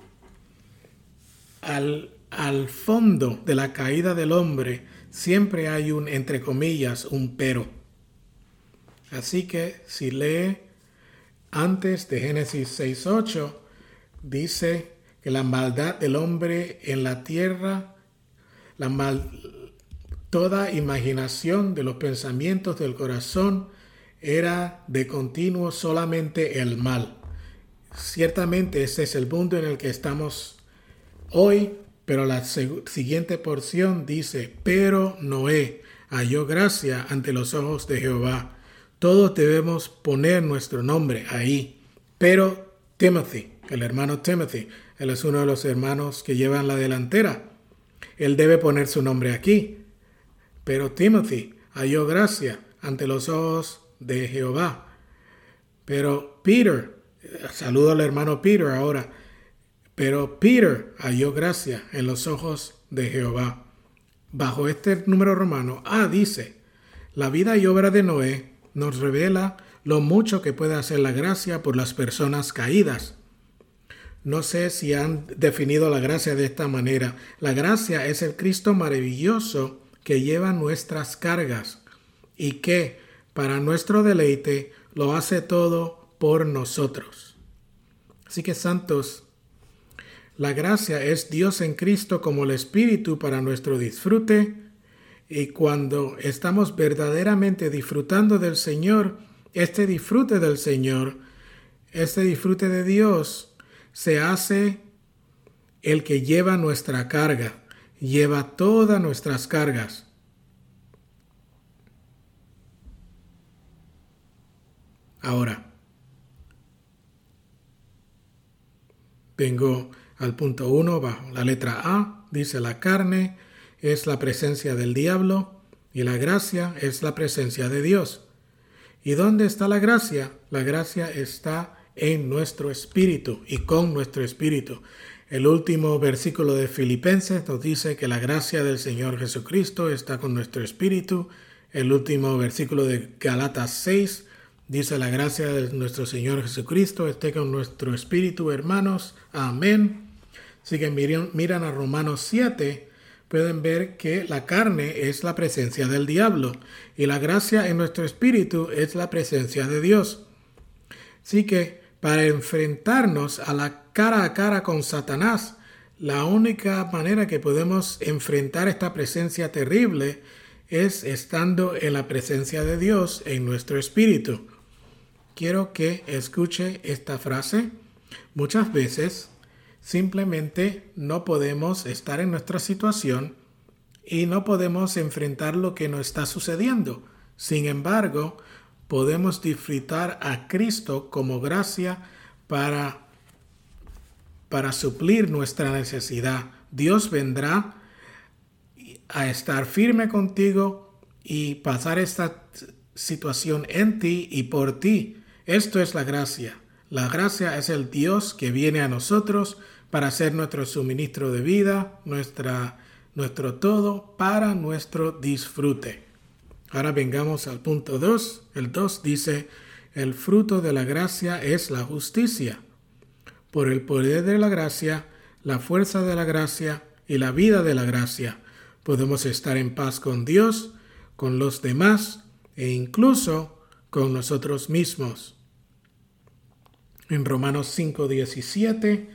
Al, al fondo de la caída del hombre siempre hay un, entre comillas, un pero. Así que si lee antes de Génesis seis ocho, dice que la maldad del hombre en la tierra, la mal, toda imaginación de los pensamientos del corazón era de continuo solamente el mal. Ciertamente este es el mundo en el que estamos hoy, pero la siguiente porción dice, pero Noé halló gracia ante los ojos de Jehová. Todos debemos poner nuestro nombre ahí. Pero Timothy, el hermano Timothy, él es uno de los hermanos que llevan la delantera. Él debe poner su nombre aquí. Pero Timothy halló gracia ante los ojos de Jehová. Pero Peter, saludo al hermano Peter ahora. Pero Peter halló gracia en los ojos de Jehová. Bajo este número romano, A dice, la vida y obra de Noé nos revela lo mucho que puede hacer la gracia por las personas caídas. No sé si han definido la gracia de esta manera. La gracia es el Cristo maravilloso que lleva nuestras cargas y que, para nuestro deleite, lo hace todo por nosotros. Así que, santos, la gracia es Dios en Cristo como el Espíritu para nuestro disfrute, y cuando estamos verdaderamente disfrutando del Señor, este disfrute del Señor, este disfrute de Dios, se hace el que lleva nuestra carga, lleva todas nuestras cargas. Ahora, vengo al punto uno bajo la letra A, dice la carne es la presencia del diablo y la gracia es la presencia de Dios. ¿Y dónde está la gracia? La gracia está en nuestro espíritu y con nuestro espíritu. El último versículo de Filipenses nos dice que la gracia del Señor Jesucristo está con nuestro espíritu. El último versículo de Galatas seis dice la gracia de nuestro Señor Jesucristo esté con nuestro espíritu, hermanos. Amén. Así que miren, miran a Romanos siete, pueden ver que la carne es la presencia del diablo y la gracia en nuestro espíritu es la presencia de Dios. Así que para enfrentarnos a la cara a cara con Satanás, la única manera que podemos enfrentar esta presencia terrible es estando en la presencia de Dios en nuestro espíritu. Quiero que escuche esta frase. Muchas veces simplemente no podemos estar en nuestra situación y no podemos enfrentar lo que nos está sucediendo. Sin embargo, podemos disfrutar a Cristo como gracia para, para suplir nuestra necesidad. Dios vendrá a estar firme contigo y pasar esta situación en ti y por ti. Esto es la gracia. La gracia es el Dios que viene a nosotros para ser nuestro suministro de vida, nuestra, nuestro todo para nuestro disfrute. Ahora vengamos al punto dos. El dos dice, el fruto de la gracia es la justicia. Por el poder de la gracia, la fuerza de la gracia y la vida de la gracia, podemos estar en paz con Dios, con los demás e incluso con nosotros mismos. En Romanos cinco diecisiete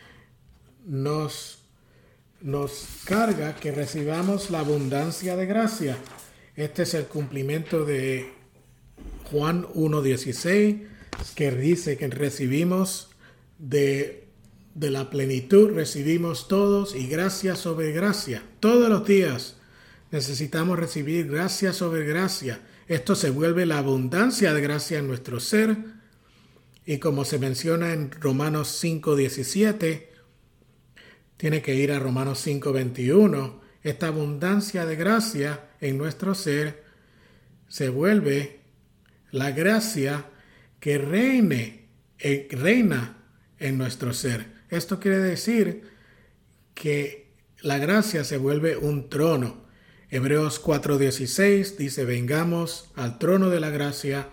nos, nos carga que recibamos la abundancia de gracia. Este es el cumplimiento de Juan uno dieciséis, que dice que recibimos de, de la plenitud, recibimos todos y gracia sobre gracia. Todos los días necesitamos recibir gracia sobre gracia. Esto se vuelve la abundancia de gracia en nuestro ser. Y como se menciona en Romanos cinco diecisiete, tiene que ir a Romanos cinco veintiuno. Esta abundancia de gracia en nuestro ser se vuelve la gracia que reine, eh, reina en nuestro ser. Esto quiere decir que la gracia se vuelve un trono. Hebreos cuatro dieciséis dice, vengamos al trono de la gracia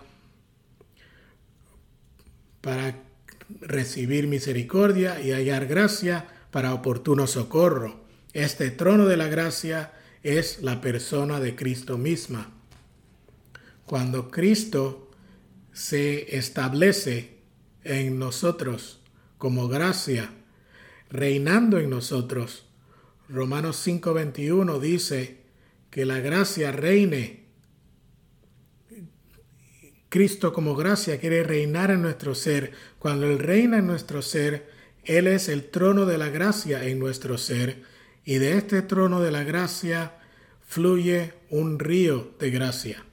para recibir misericordia y hallar gracia para oportuno socorro. Este trono de la gracia es la persona de Cristo misma. Cuando Cristo se establece en nosotros como gracia, reinando en nosotros, Romanos cinco veintiuno dice que la gracia reine Cristo como gracia quiere reinar en nuestro ser. Cuando Él reina en nuestro ser, Él es el trono de la gracia en nuestro ser. Y de este trono de la gracia fluye un río de gracia.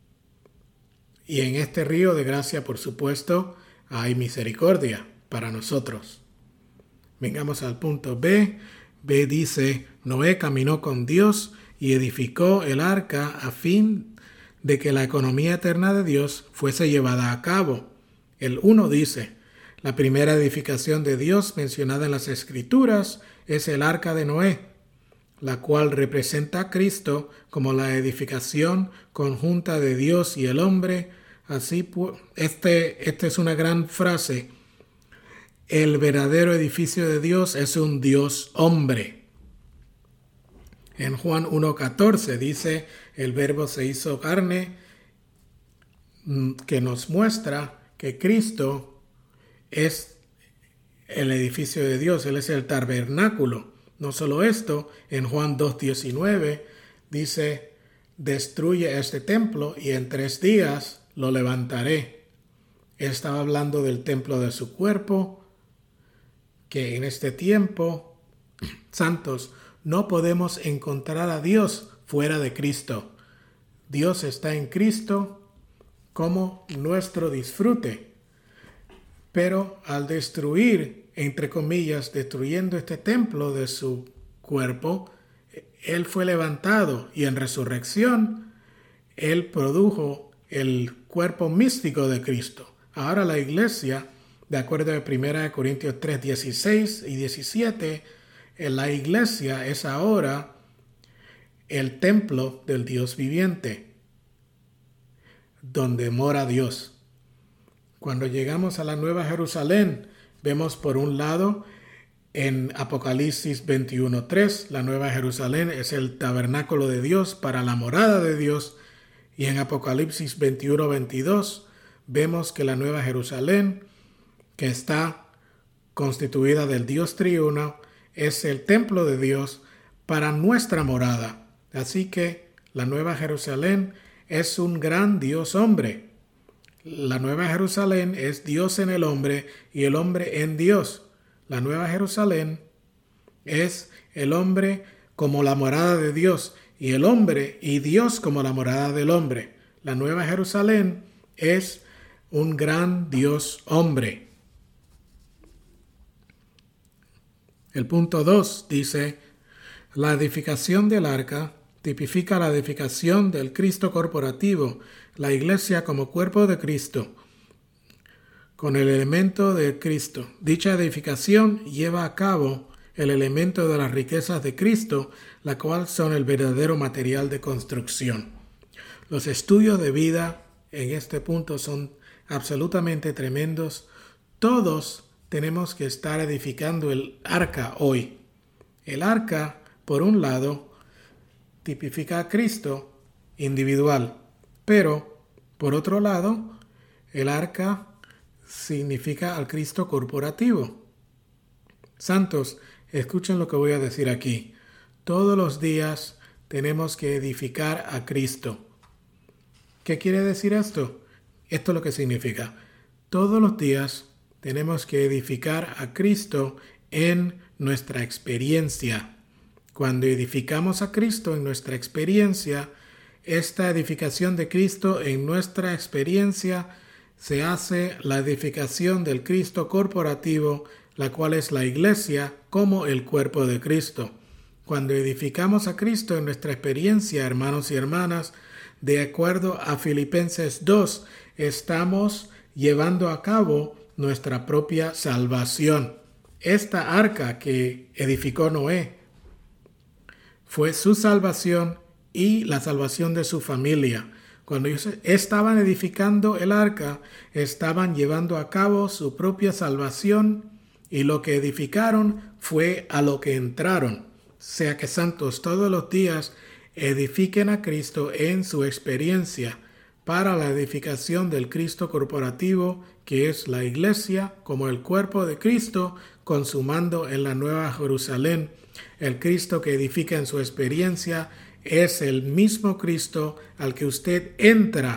Y en este río de gracia, por supuesto, hay misericordia para nosotros. Vengamos al punto B. B dice, Noé caminó con Dios y edificó el arca a fin de que la economía eterna de Dios fuese llevada a cabo. El uno dice, la primera edificación de Dios mencionada en las Escrituras es el arca de Noé, la cual representa a Cristo como la edificación conjunta de Dios y el hombre. Así pues, este, esta es una gran frase. El verdadero edificio de Dios es un Dios hombre. En Juan uno catorce dice, el verbo se hizo carne, que nos muestra que Cristo es el edificio de Dios, Él es el tabernáculo. No solo esto, en Juan dos diecinueve dice, destruye este templo y en tres días lo levantaré. Él estaba hablando del templo de su cuerpo, que en este tiempo, santos, no podemos encontrar a Dios fuera de Cristo. Dios está en Cristo como nuestro disfrute. Pero al destruir, entre comillas, destruyendo este templo de su cuerpo, Él fue levantado y en resurrección, Él produjo el cuerpo místico de Cristo. Ahora la iglesia, de acuerdo a primera Corintios tres, dieciséis y diecisiete, la iglesia es ahora el templo del Dios viviente, donde mora Dios. Cuando llegamos a la Nueva Jerusalén, vemos por un lado en Apocalipsis veintiuno tres, la Nueva Jerusalén es el tabernáculo de Dios para la morada de Dios, y en Apocalipsis veintiuno veintidós vemos que la Nueva Jerusalén, que está constituida del Dios triuno, es el templo de Dios para nuestra morada. Así que la Nueva Jerusalén es un gran Dios hombre. La Nueva Jerusalén es Dios en el hombre y el hombre en Dios. La Nueva Jerusalén es el hombre como la morada de Dios y el hombre y Dios como la morada del hombre. La Nueva Jerusalén es un gran Dios hombre. El punto dos dice, la edificación del arca tipifica la edificación del Cristo corporativo, la iglesia como cuerpo de Cristo, con el elemento de Cristo. Dicha edificación lleva a cabo el elemento de las riquezas de Cristo, la cual son el verdadero material de construcción. Los estudios de vida en este punto son absolutamente tremendos. Todos tenemos que estar edificando el arca hoy. El arca, por un lado, tipifica a Cristo individual, pero por otro lado, el arca significa al Cristo corporativo. Santos, escuchen lo que voy a decir aquí. Todos los días tenemos que edificar a Cristo. ¿Qué quiere decir esto? Esto es lo que significa. Todos los días tenemos que edificar a Cristo en nuestra experiencia. Cuando edificamos a Cristo en nuestra experiencia, esta edificación de Cristo en nuestra experiencia se hace la edificación del Cristo corporativo, la cual es la iglesia como el cuerpo de Cristo. Cuando edificamos a Cristo en nuestra experiencia, hermanos y hermanas, de acuerdo a Filipenses dos, estamos llevando a cabo nuestra propia salvación. Esta arca que edificó Noé fue su salvación y la salvación de su familia. Cuando ellos estaban edificando el arca, estaban llevando a cabo su propia salvación y lo que edificaron fue a lo que entraron. Sea que santos todos los días edifiquen a Cristo en su experiencia para la edificación del Cristo corporativo, que es la iglesia como el cuerpo de Cristo, consumando en la Nueva Jerusalén. El Cristo que edifica en su experiencia es el mismo Cristo al que usted entra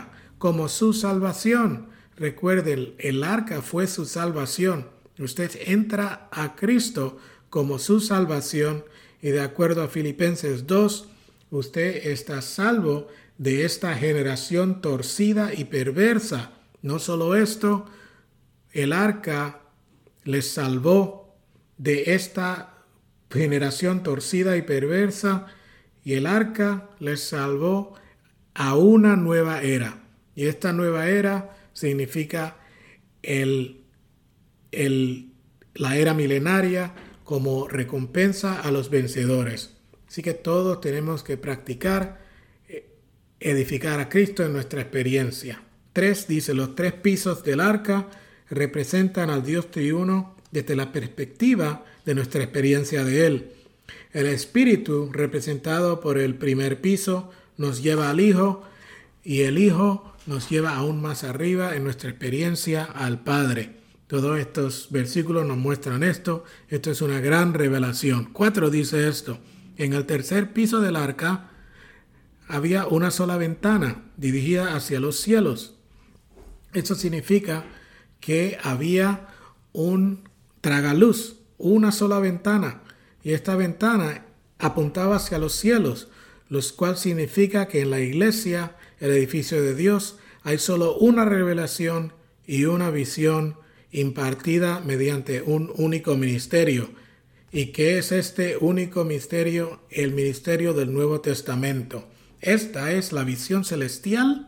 como su salvación. Recuerden, el arca fue su salvación. Usted entra a Cristo como su salvación y de acuerdo a Filipenses dos, usted está salvo de esta generación torcida y perversa. No solo esto, el arca les salvó de esta generación torcida y perversa y el arca les salvó a una nueva era. Y esta nueva era significa el, el, la era milenaria como recompensa a los vencedores. Así que todos tenemos que practicar, edificar a Cristo en nuestra experiencia. Tres, dice, los tres pisos del arca representan al Dios triuno desde la perspectiva de nuestra experiencia de Él. El Espíritu, representado por el primer piso, nos lleva al Hijo y el Hijo nos lleva aún más arriba en nuestra experiencia al Padre. Todos estos versículos nos muestran esto. Esto es una gran revelación. Cuatro dice esto. En el tercer piso del arca había una sola ventana dirigida hacia los cielos. Eso significa que había un tragaluz, una sola ventana. Y esta ventana apuntaba hacia los cielos, lo cual significa que en la iglesia, el edificio de Dios, hay solo una revelación y una visión impartida mediante un único ministerio. ¿Y qué es este único misterio? El ministerio del Nuevo Testamento. Esta es la visión celestial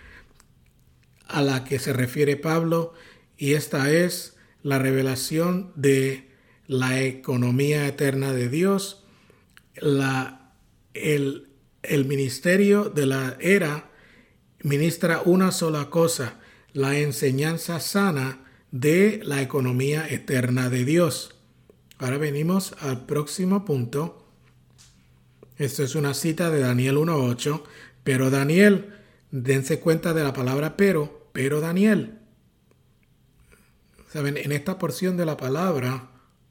a la que se refiere Pablo y esta es la revelación de la economía eterna de Dios. La, el, el ministerio de la era ministra una sola cosa, la enseñanza sana de la economía eterna de Dios. Ahora venimos al próximo punto. Esto es una cita de Daniel uno ocho. Pero Daniel, dense cuenta de la palabra pero, pero Daniel. Saben, en esta porción de la palabra,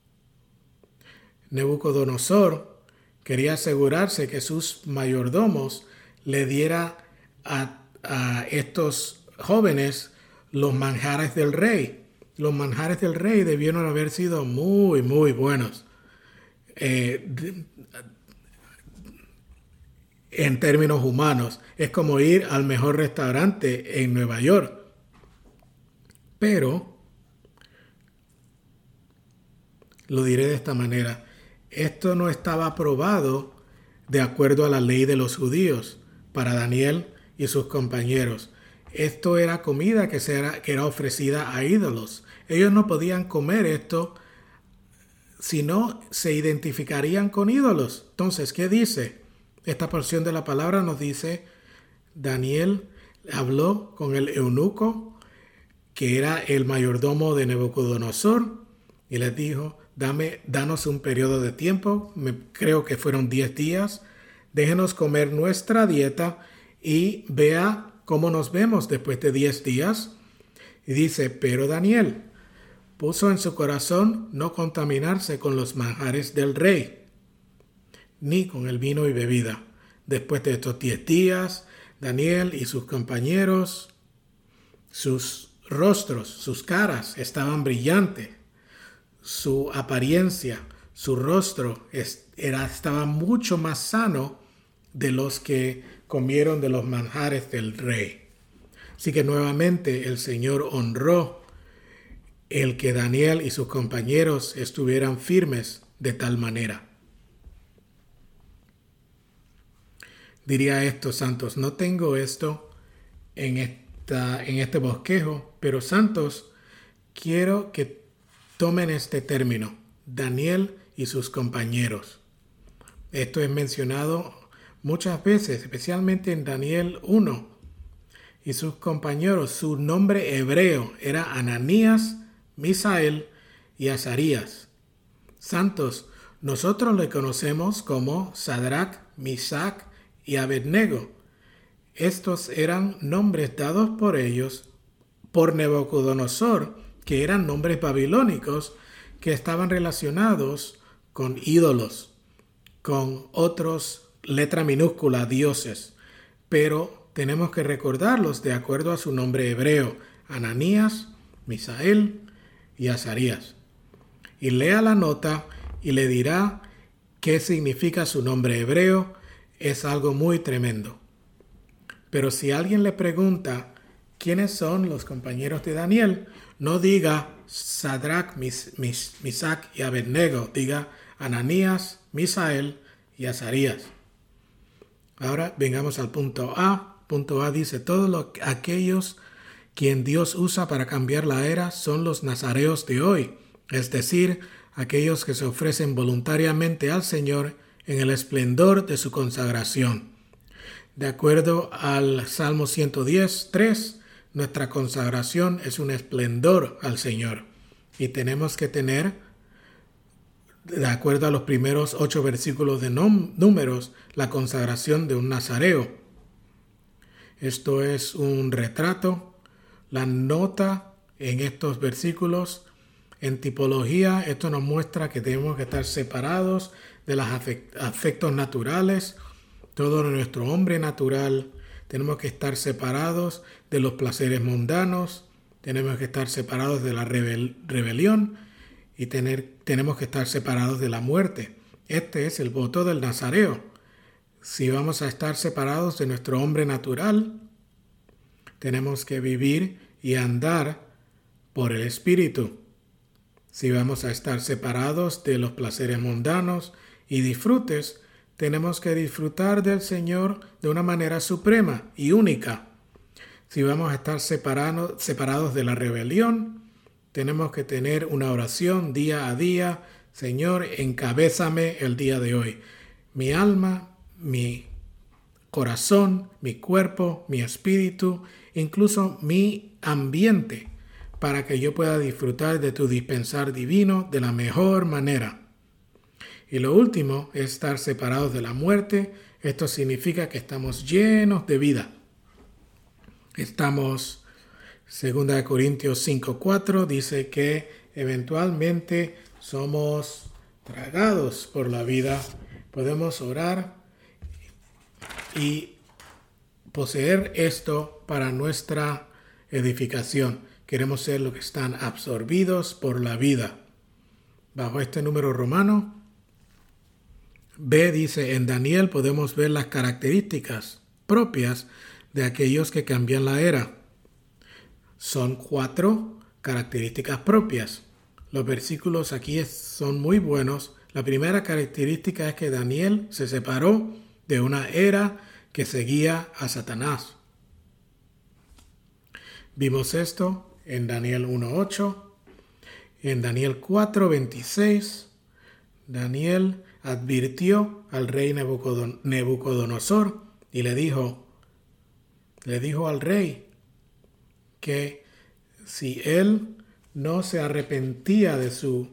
Nabucodonosor quería asegurarse que sus mayordomos le diera a, a estos jóvenes los manjares del rey. Los manjares del rey debieron haber sido muy, muy buenos. Eh, de, en términos humanos, es como ir al mejor restaurante en Nueva York. Pero, lo diré de esta manera, esto no estaba aprobado de acuerdo a la ley de los judíos para Daniel y sus compañeros. Esto era comida que, se era, que era ofrecida a ídolos. Ellos no podían comer esto, sino se identificarían con ídolos. Entonces, ¿qué dice? Esta porción de la palabra nos dice, Daniel habló con el eunuco, que era el mayordomo de Nabucodonosor, y les dijo, Dame, danos un periodo de tiempo, me, creo que fueron diez días, déjenos comer nuestra dieta y vea cómo nos vemos después de diez días. Y dice, pero Daniel puso en su corazón no contaminarse con los manjares del rey, ni con el vino y bebida. Después de estos diez días, Daniel y sus compañeros, sus rostros, sus caras estaban brillantes. Su apariencia, su rostro era, estaba mucho más sano de los que comieron de los manjares del rey. Así que nuevamente el Señor honró el que Daniel y sus compañeros estuvieran firmes de tal manera. Diría esto, santos, no tengo esto en, esta, en este bosquejo, pero santos, quiero que tomen este término, Daniel y sus compañeros. Esto es mencionado muchas veces, especialmente en Daniel uno. Y sus compañeros, su nombre hebreo era Ananías, Misael y Azarías. Santos, nosotros le conocemos como Sadrach, Misach y Abednego. Estos eran nombres dados por ellos por Nabucodonosor, que eran nombres babilónicos que estaban relacionados con ídolos, con otros, letra minúscula, dioses. Pero tenemos que recordarlos de acuerdo a su nombre hebreo: Ananías, Misael y Azarías. Y lea la nota y le dirá qué significa su nombre hebreo. Es algo muy tremendo. Pero si alguien le pregunta quiénes son los compañeros de Daniel, no diga Sadrach, Mis, Mis, Misac y Abednego, diga Ananías, Misael y Azarías. Ahora vengamos al punto A. Punto A dice: todos los, aquellos quien Dios usa para cambiar la era son los nazareos de hoy, es decir, aquellos que se ofrecen voluntariamente al Señor en el esplendor de su consagración. De acuerdo al Salmo ciento diez, tres, nuestra consagración es un esplendor al Señor y tenemos que tener, de acuerdo a los primeros ocho versículos de Números, la consagración de un nazareo. Esto es un retrato. La nota en estos versículos, en tipología, esto nos muestra que tenemos que estar separados de los afectos naturales, todo nuestro hombre natural. Tenemos que estar separados de los placeres mundanos, tenemos que estar separados de la rebel- rebelión y tener, tenemos que estar separados de la muerte. Este es el voto del nazareo. Si vamos a estar separados de nuestro hombre natural, tenemos que vivir y andar por el Espíritu. Si vamos a estar separados de los placeres mundanos y disfrutes, tenemos que disfrutar del Señor de una manera suprema y única. Si vamos a estar separado, separados de la rebelión, tenemos que tener una oración día a día: Señor, encabézame el día de hoy. Mi alma, mi corazón, mi cuerpo, mi espíritu, incluso mi ambiente, para que yo pueda disfrutar de tu dispensar divino de la mejor manera. Y lo último es estar separados de la muerte. Esto significa que estamos llenos de vida. Estamos, segunda de Corintios cinco cuatro, dice que eventualmente somos tragados por la vida. Podemos orar y poseer esto para nuestra edificación. Queremos ser los que están absorbidos por la vida. Bajo este número romano, B dice: en Daniel podemos ver las características propias de aquellos que cambian la era. Son cuatro características propias. Los versículos aquí son muy buenos. La primera característica es que Daniel se separó de una era que seguía a Satanás. Vimos esto en Daniel uno ocho, en Daniel cuatro veintiséis. Daniel advirtió al rey Nabucodonosor y le dijo, le dijo al rey que si él no se arrepentía de su,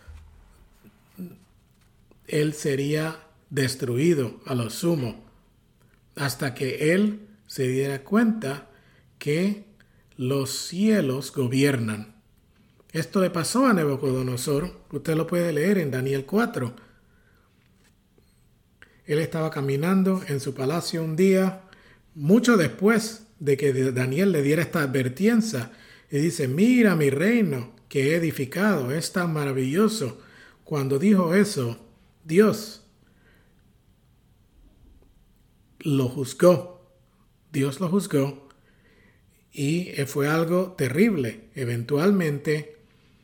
él sería destruido a lo sumo, hasta que él se diera cuenta que los cielos gobiernan. Esto le pasó a Nabucodonosor. Usted lo puede leer en Daniel cuatro. Él estaba caminando en su palacio un día, mucho después de que Daniel le diera esta advertencia, y dice: mira mi reino que he edificado, es tan maravilloso. Cuando dijo eso, Dios lo juzgó. Dios lo juzgó y fue algo terrible. Eventualmente,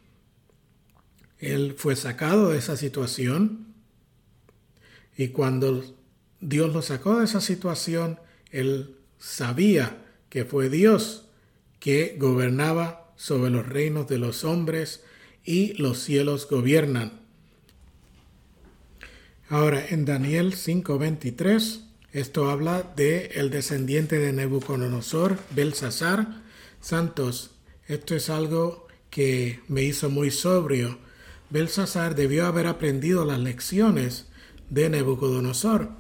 él fue sacado de esa situación. Y cuando Dios lo sacó de esa situación, él sabía que fue Dios que gobernaba sobre los reinos de los hombres y los cielos gobiernan. Ahora, en Daniel cinco veintitrés, esto habla de el descendiente de Nabucodonosor, Belsasar. Santos, esto es algo que me hizo muy sobrio. Belsasar debió haber aprendido las lecciones de Nabucodonosor.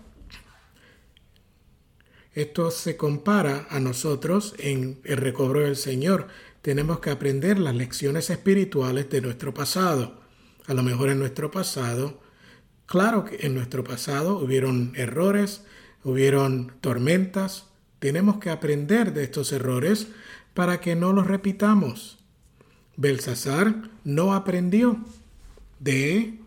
Esto se compara a nosotros en el recobro del Señor. Tenemos que aprender las lecciones espirituales de nuestro pasado. A lo mejor en nuestro pasado, claro que en nuestro pasado hubieron errores, hubieron tormentas, Tenemos que aprender de estos errores para que no los repitamos. Belsasar no aprendió de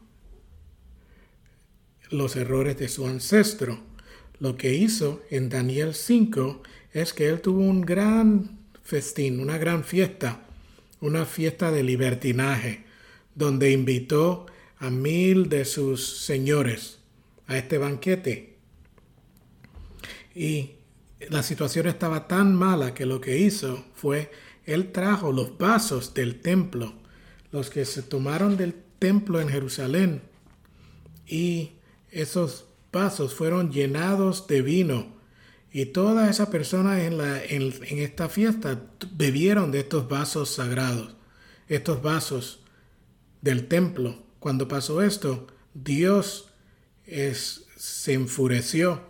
los errores de su ancestro. Lo que hizo en Daniel cinco es que él tuvo un gran festín, una gran fiesta, una fiesta de libertinaje, donde invitó a mil de sus señores a este banquete. Y la situación estaba tan mala que lo que hizo fue, él trajo los vasos del templo, los que se tomaron del templo en Jerusalén, y esos vasos fueron llenados de vino. Y todas esas personas en, la, en, en esta fiesta bebieron de estos vasos sagrados, estos vasos del templo. Cuando pasó esto, Dios es, se enfureció.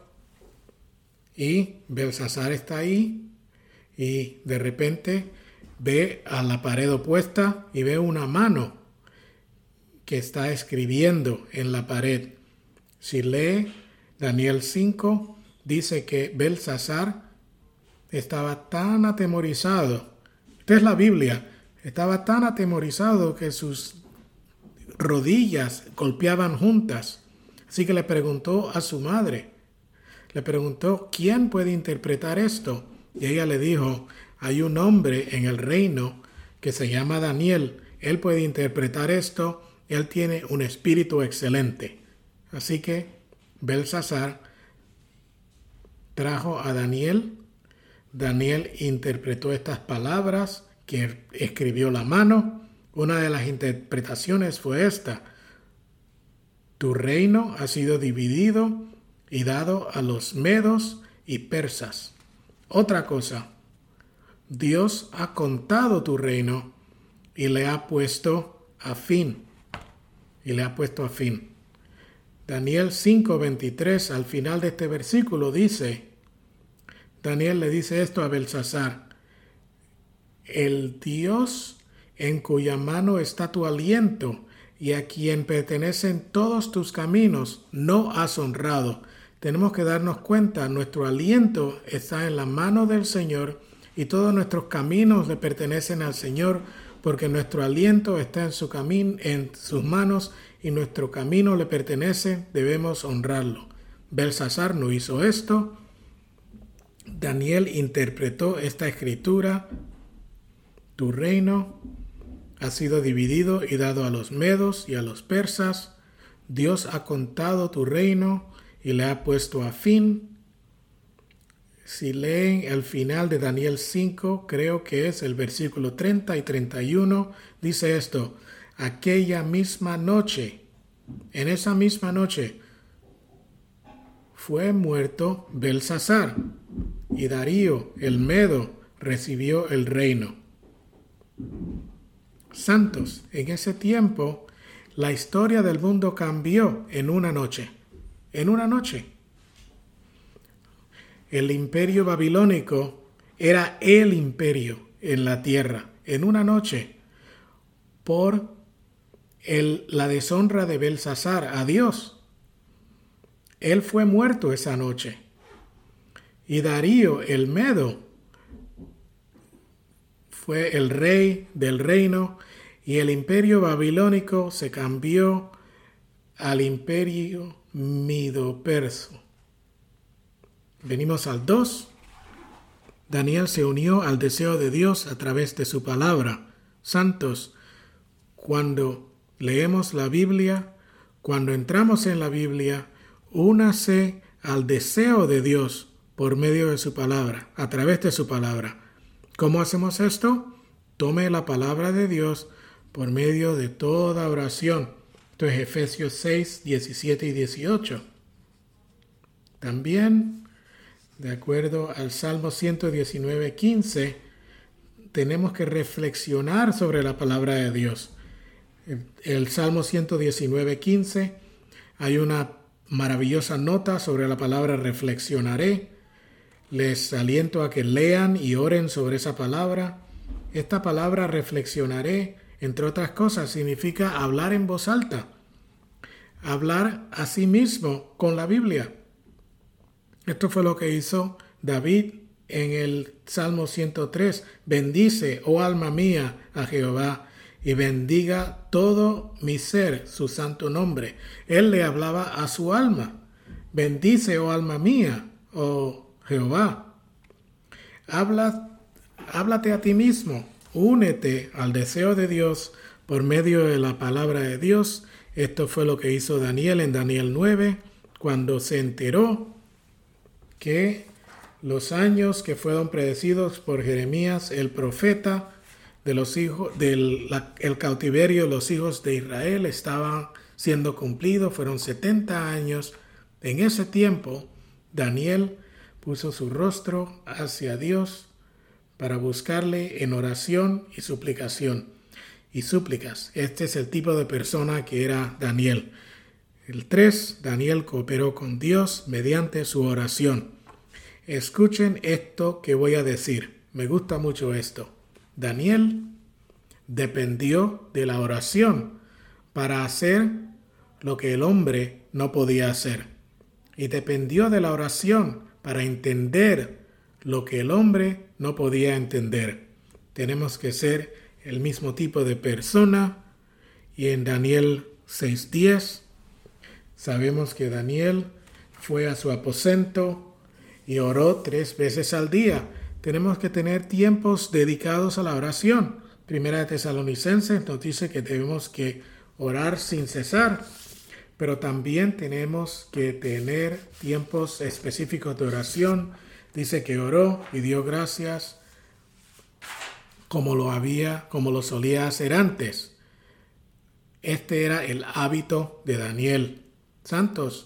Y Belsasar está ahí y de repente ve a la pared opuesta y ve una mano que está escribiendo en la pared. Si lee Daniel cinco, dice que Belsasar estaba tan atemorizado. Esta es la Biblia. Estaba tan atemorizado que sus rodillas golpeaban juntas. Así que le preguntó a su madre. Le preguntó, ¿quién puede interpretar esto? Y ella le dijo, hay un hombre en el reino que se llama Daniel. Él puede interpretar esto. Él tiene un espíritu excelente. Así que Belsasar trajo a Daniel. Daniel interpretó estas palabras que escribió la mano. Una de las interpretaciones fue esta: tu reino ha sido dividido y dado a los medos y persas. Otra cosa, Dios ha contado tu reino y le ha puesto a fin. Y le ha puesto a fin. Daniel cinco veintitrés, al final de este versículo, dice, Daniel le dice esto a Belsasar: el Dios en cuya mano está tu aliento y a quien pertenecen todos tus caminos, no has honrado. Tenemos que darnos cuenta, nuestro aliento está en la mano del Señor y todos nuestros caminos le pertenecen al Señor, porque nuestro aliento está en, su camino, en sus manos y nuestro camino le pertenece, debemos honrarlo. Belsasar no hizo esto. Daniel interpretó esta escritura: tu reino ha sido dividido y dado a los medos y a los persas. Dios ha contado tu reino y le ha puesto a fin. Si leen el final de Daniel cinco, creo que es el versículo treinta y treinta y uno, dice esto: aquella misma noche, en esa misma noche, fue muerto Belsasar, y Darío el Medo recibió el reino. Santos, en ese tiempo, la historia del mundo cambió en una noche. En una noche. El imperio babilónico era el imperio en la tierra. En una noche, por el, la deshonra de Belsasar a Dios. Él fue muerto esa noche. Y Darío el Medo fue el rey del reino, y el imperio babilónico se cambió al imperio Medo-Perso. Venimos al dos. Daniel se unió al deseo de Dios a través de su palabra. Santos, cuando leemos la Biblia, cuando entramos en la Biblia, únase al deseo de Dios por medio de su palabra, a través de su palabra. ¿Cómo hacemos esto? Tome la palabra de Dios por medio de toda oración. Esto es Efesios seis, diecisiete y dieciocho. También, de acuerdo al Salmo ciento diecinueve, quince, tenemos que reflexionar sobre la palabra de Dios. El Salmo ciento diecinueve, quince, hay una maravillosa nota sobre la palabra reflexionaré. Les aliento a que lean y oren sobre esa palabra. Esta palabra reflexionaré, entre otras cosas, significa hablar en voz alta. Hablar a sí mismo con la Biblia. Esto fue lo que hizo David en el Salmo ciento tres, bendice, oh alma mía, a Jehová, y bendiga todo mi ser su santo nombre. Él le hablaba a su alma. Bendice, oh alma mía, oh Jehová. Habla, háblate a ti mismo. Únete al deseo de Dios por medio de la palabra de Dios. Esto fue lo que hizo Daniel en Daniel nueve, cuando se enteró que los años que fueron predecidos por Jeremías, el profeta, de los hijos del la, el cautiverio de los hijos de Israel estaba siendo cumplido. Fueron setenta años. En ese tiempo, Daniel puso su rostro hacia Dios para buscarle en oración y suplicación y súplicas. Este es el tipo de persona que era Daniel. El tres, Daniel cooperó con Dios mediante su oración. Escuchen esto que voy a decir. Me gusta mucho esto. Daniel dependió de la oración para hacer lo que el hombre no podía hacer. Y dependió de la oración para entender lo que el hombre no podía entender. Tenemos que ser el mismo tipo de persona. Y en Daniel seis diez sabemos que Daniel fue a su aposento y oró tres veces al día. Tenemos que tener tiempos dedicados a la oración. Primera de Tesalonicenses nos dice que debemos que orar sin cesar, pero también tenemos que tener tiempos específicos de oración. Dice que oró y dio gracias como lo había, como lo solía hacer antes. Este era el hábito de Daniel. Santos,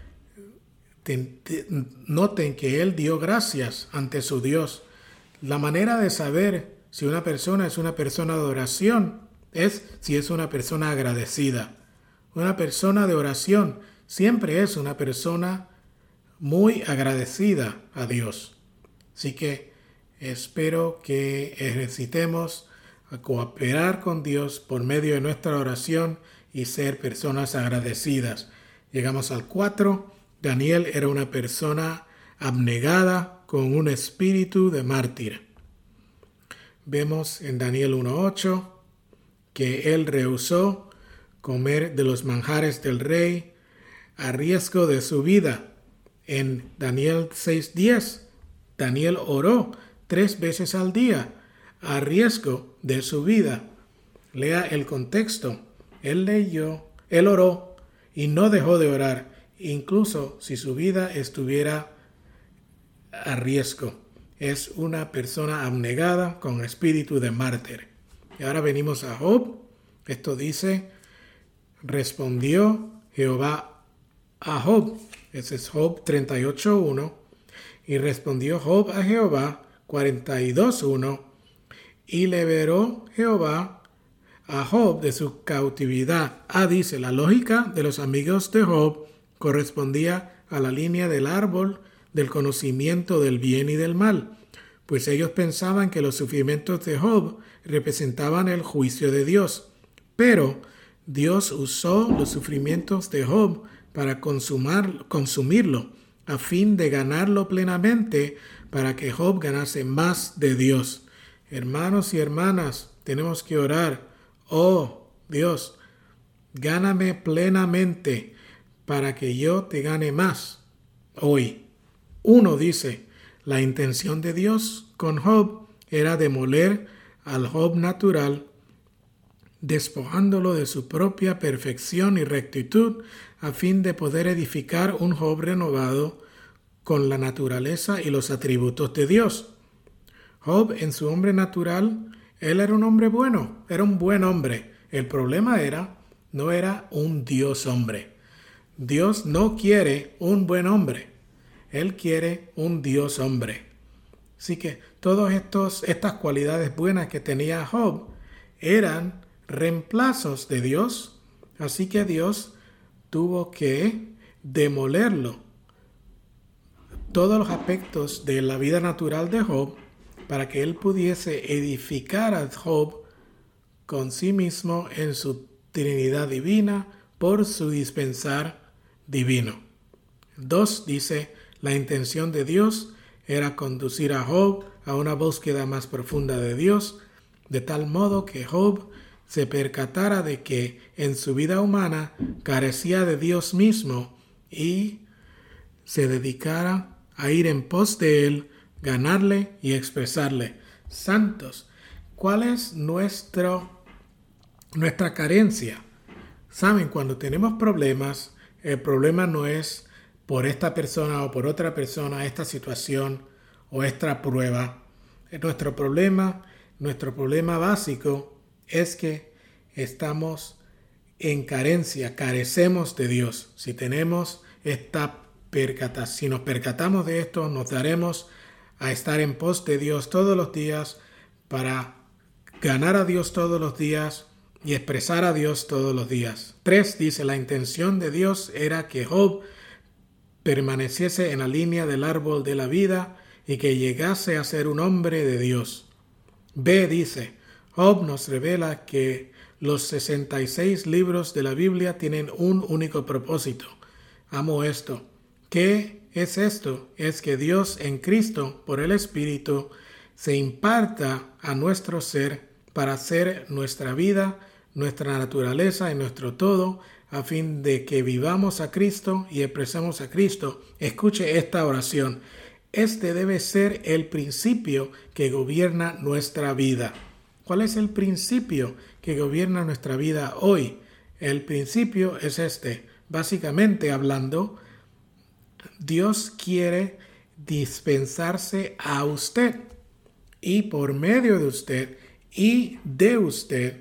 noten que él dio gracias ante su Dios. La manera de saber si una persona es una persona de oración es si es una persona agradecida. Una persona de oración siempre es una persona muy agradecida a Dios. Así que espero que ejercitemos a cooperar con Dios por medio de nuestra oración y ser personas agradecidas. Llegamos al cuatro. Daniel era una persona abnegada con un espíritu de mártir. Vemos en Daniel uno ocho que él rehusó comer de los manjares del rey a riesgo de su vida. En Daniel seis diez, Daniel oró tres veces al día a riesgo de su vida. Lea el contexto. Él leyó, él oró y no dejó de orar, incluso si su vida estuviera a riesgo. Es una persona abnegada con espíritu de mártir. Y ahora venimos a Job. Esto dice, respondió Jehová a Job. Ese es Job treinta y ocho uno. Y respondió Job a Jehová cuarenta y dos uno. Y liberó Jehová a Job de su cautividad. Ah, dice, la lógica de los amigos de Job correspondía a la línea del árbol del conocimiento del bien y del mal, pues ellos pensaban que los sufrimientos de Job representaban el juicio de Dios. Pero Dios usó los sufrimientos de Job para consumar, consumirlo, a fin de ganarlo plenamente, para que Job ganase más de Dios. Hermanos y hermanas, tenemos que orar. Oh Dios, gáname plenamente para que yo te gane más hoy. Uno dice, la intención de Dios con Job era demoler al Job natural, despojándolo de su propia perfección y rectitud, a fin de poder edificar un Job renovado con la naturaleza y los atributos de Dios. Job, en su hombre natural, él era un hombre bueno, era un buen hombre. El problema era, no era un Dios hombre. Dios no quiere un buen hombre. Él quiere un Dios hombre. Así que todas estas cualidades buenas que tenía Job eran reemplazos de Dios. Así que Dios tuvo que demolerlo. Todos los aspectos de la vida natural de Job para que él pudiese edificar a Job con sí mismo en su Trinidad divina por su dispensar divino. Dos dice, la intención de Dios era conducir a Job a una búsqueda más profunda de Dios, de tal modo que Job se percatara de que en su vida humana carecía de Dios mismo y se dedicara a ir en pos de Él, ganarle y expresarle. Santos, ¿cuál es nuestro, nuestra carencia? Saben, cuando tenemos problemas, el problema no es por esta persona o por otra persona, esta situación o esta prueba. Nuestro problema, nuestro problema básico es que estamos en carencia, carecemos de Dios. Si tenemos esta percata, si nos percatamos de esto, nos daremos a estar en pos de Dios todos los días para ganar a Dios todos los días y expresar a Dios todos los días. Tres, dice, la intención de Dios era que Job permaneciese en la línea del árbol de la vida y que llegase a ser un hombre de Dios. B, dice, Job nos revela que los sesenta y seis libros de la Biblia tienen un único propósito. Amo esto. ¿Qué es esto? Es que Dios en Cristo, por el Espíritu, se imparta a nuestro ser para hacer nuestra vida, nuestra naturaleza y nuestro todo, a fin de que vivamos a Cristo y expresemos a Cristo. Escuche esta oración. Este debe ser el principio que gobierna nuestra vida. ¿Cuál es el principio que gobierna nuestra vida hoy? El principio es este. Básicamente hablando, Dios quiere dispensarse a usted y por medio de usted y de usted,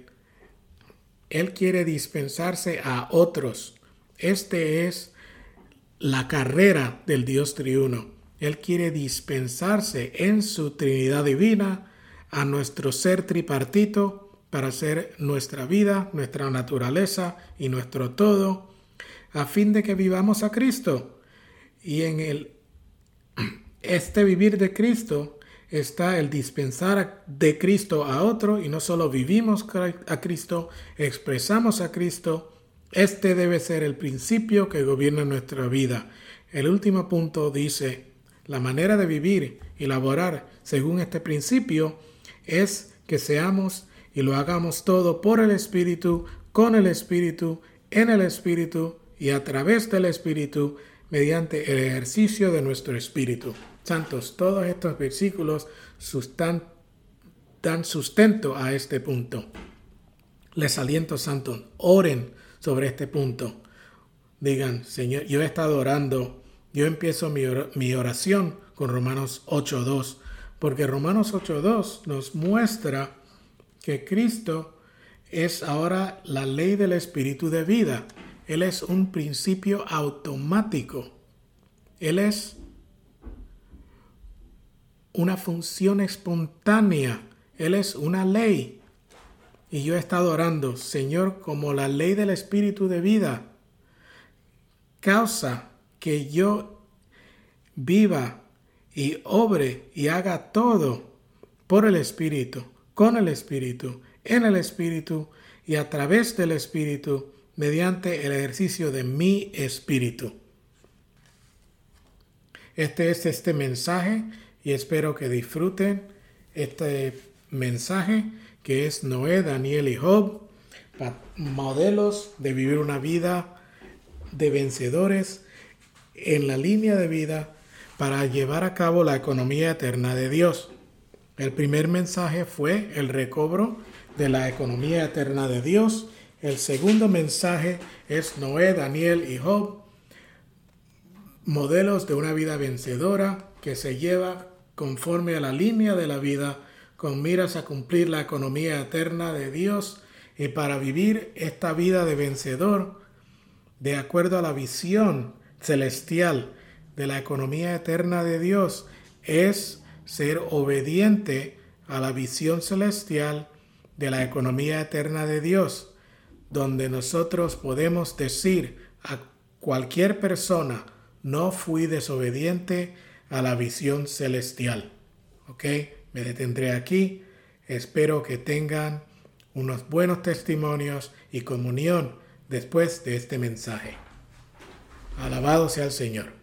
Él quiere dispensarse a otros. Este es la carrera del Dios triuno. Él quiere dispensarse en su Trinidad divina a nuestro ser tripartito para hacer nuestra vida, nuestra naturaleza y nuestro todo, a fin de que vivamos a Cristo. Y en el, este vivir de Cristo está el dispensar de Cristo a otro, y no solo vivimos a Cristo, expresamos a Cristo. Este debe ser el principio que gobierna nuestra vida. El último punto dice, la manera de vivir y laborar según este principio es que seamos y lo hagamos todo por el Espíritu, con el Espíritu, en el Espíritu y a través del Espíritu, mediante el ejercicio de nuestro espíritu. Santos, todos estos versículos sustan, dan sustento a este punto. Les aliento, santos, oren sobre este punto. Digan, Señor, yo he estado orando, yo empiezo mi, or- mi oración con Romanos ocho dos, porque Romanos ocho dos nos muestra que Cristo es ahora la ley del espíritu de vida. Él es un principio automático. Él es una función espontánea. Él es una ley. Y yo he estado orando, Señor, como la ley del espíritu de vida causa que yo viva y obre y haga todo por el Espíritu, con el Espíritu, en el Espíritu y a través del Espíritu, mediante el ejercicio de mi espíritu. Este es este mensaje y espero que disfruten este mensaje que es Noé, Daniel y Job, modelos de vivir una vida de vencedores en la línea de vida para llevar a cabo la economía eterna de Dios. El primer mensaje fue el recobro de la economía eterna de Dios. El segundo mensaje es Noé, Daniel y Job, modelos de una vida vencedora que se lleva conforme a la línea de la vida con miras a cumplir la economía eterna de Dios y para vivir esta vida de vencedor de acuerdo a la visión celestial de la economía eterna de Dios es ser obediente a la visión celestial de la economía eterna de Dios, donde nosotros podemos decir a cualquier persona, no fui desobediente a la visión celestial. ¿Ok? Me detendré aquí. Espero que tengan unos buenos testimonios y comunión después de este mensaje. Alabado sea el Señor.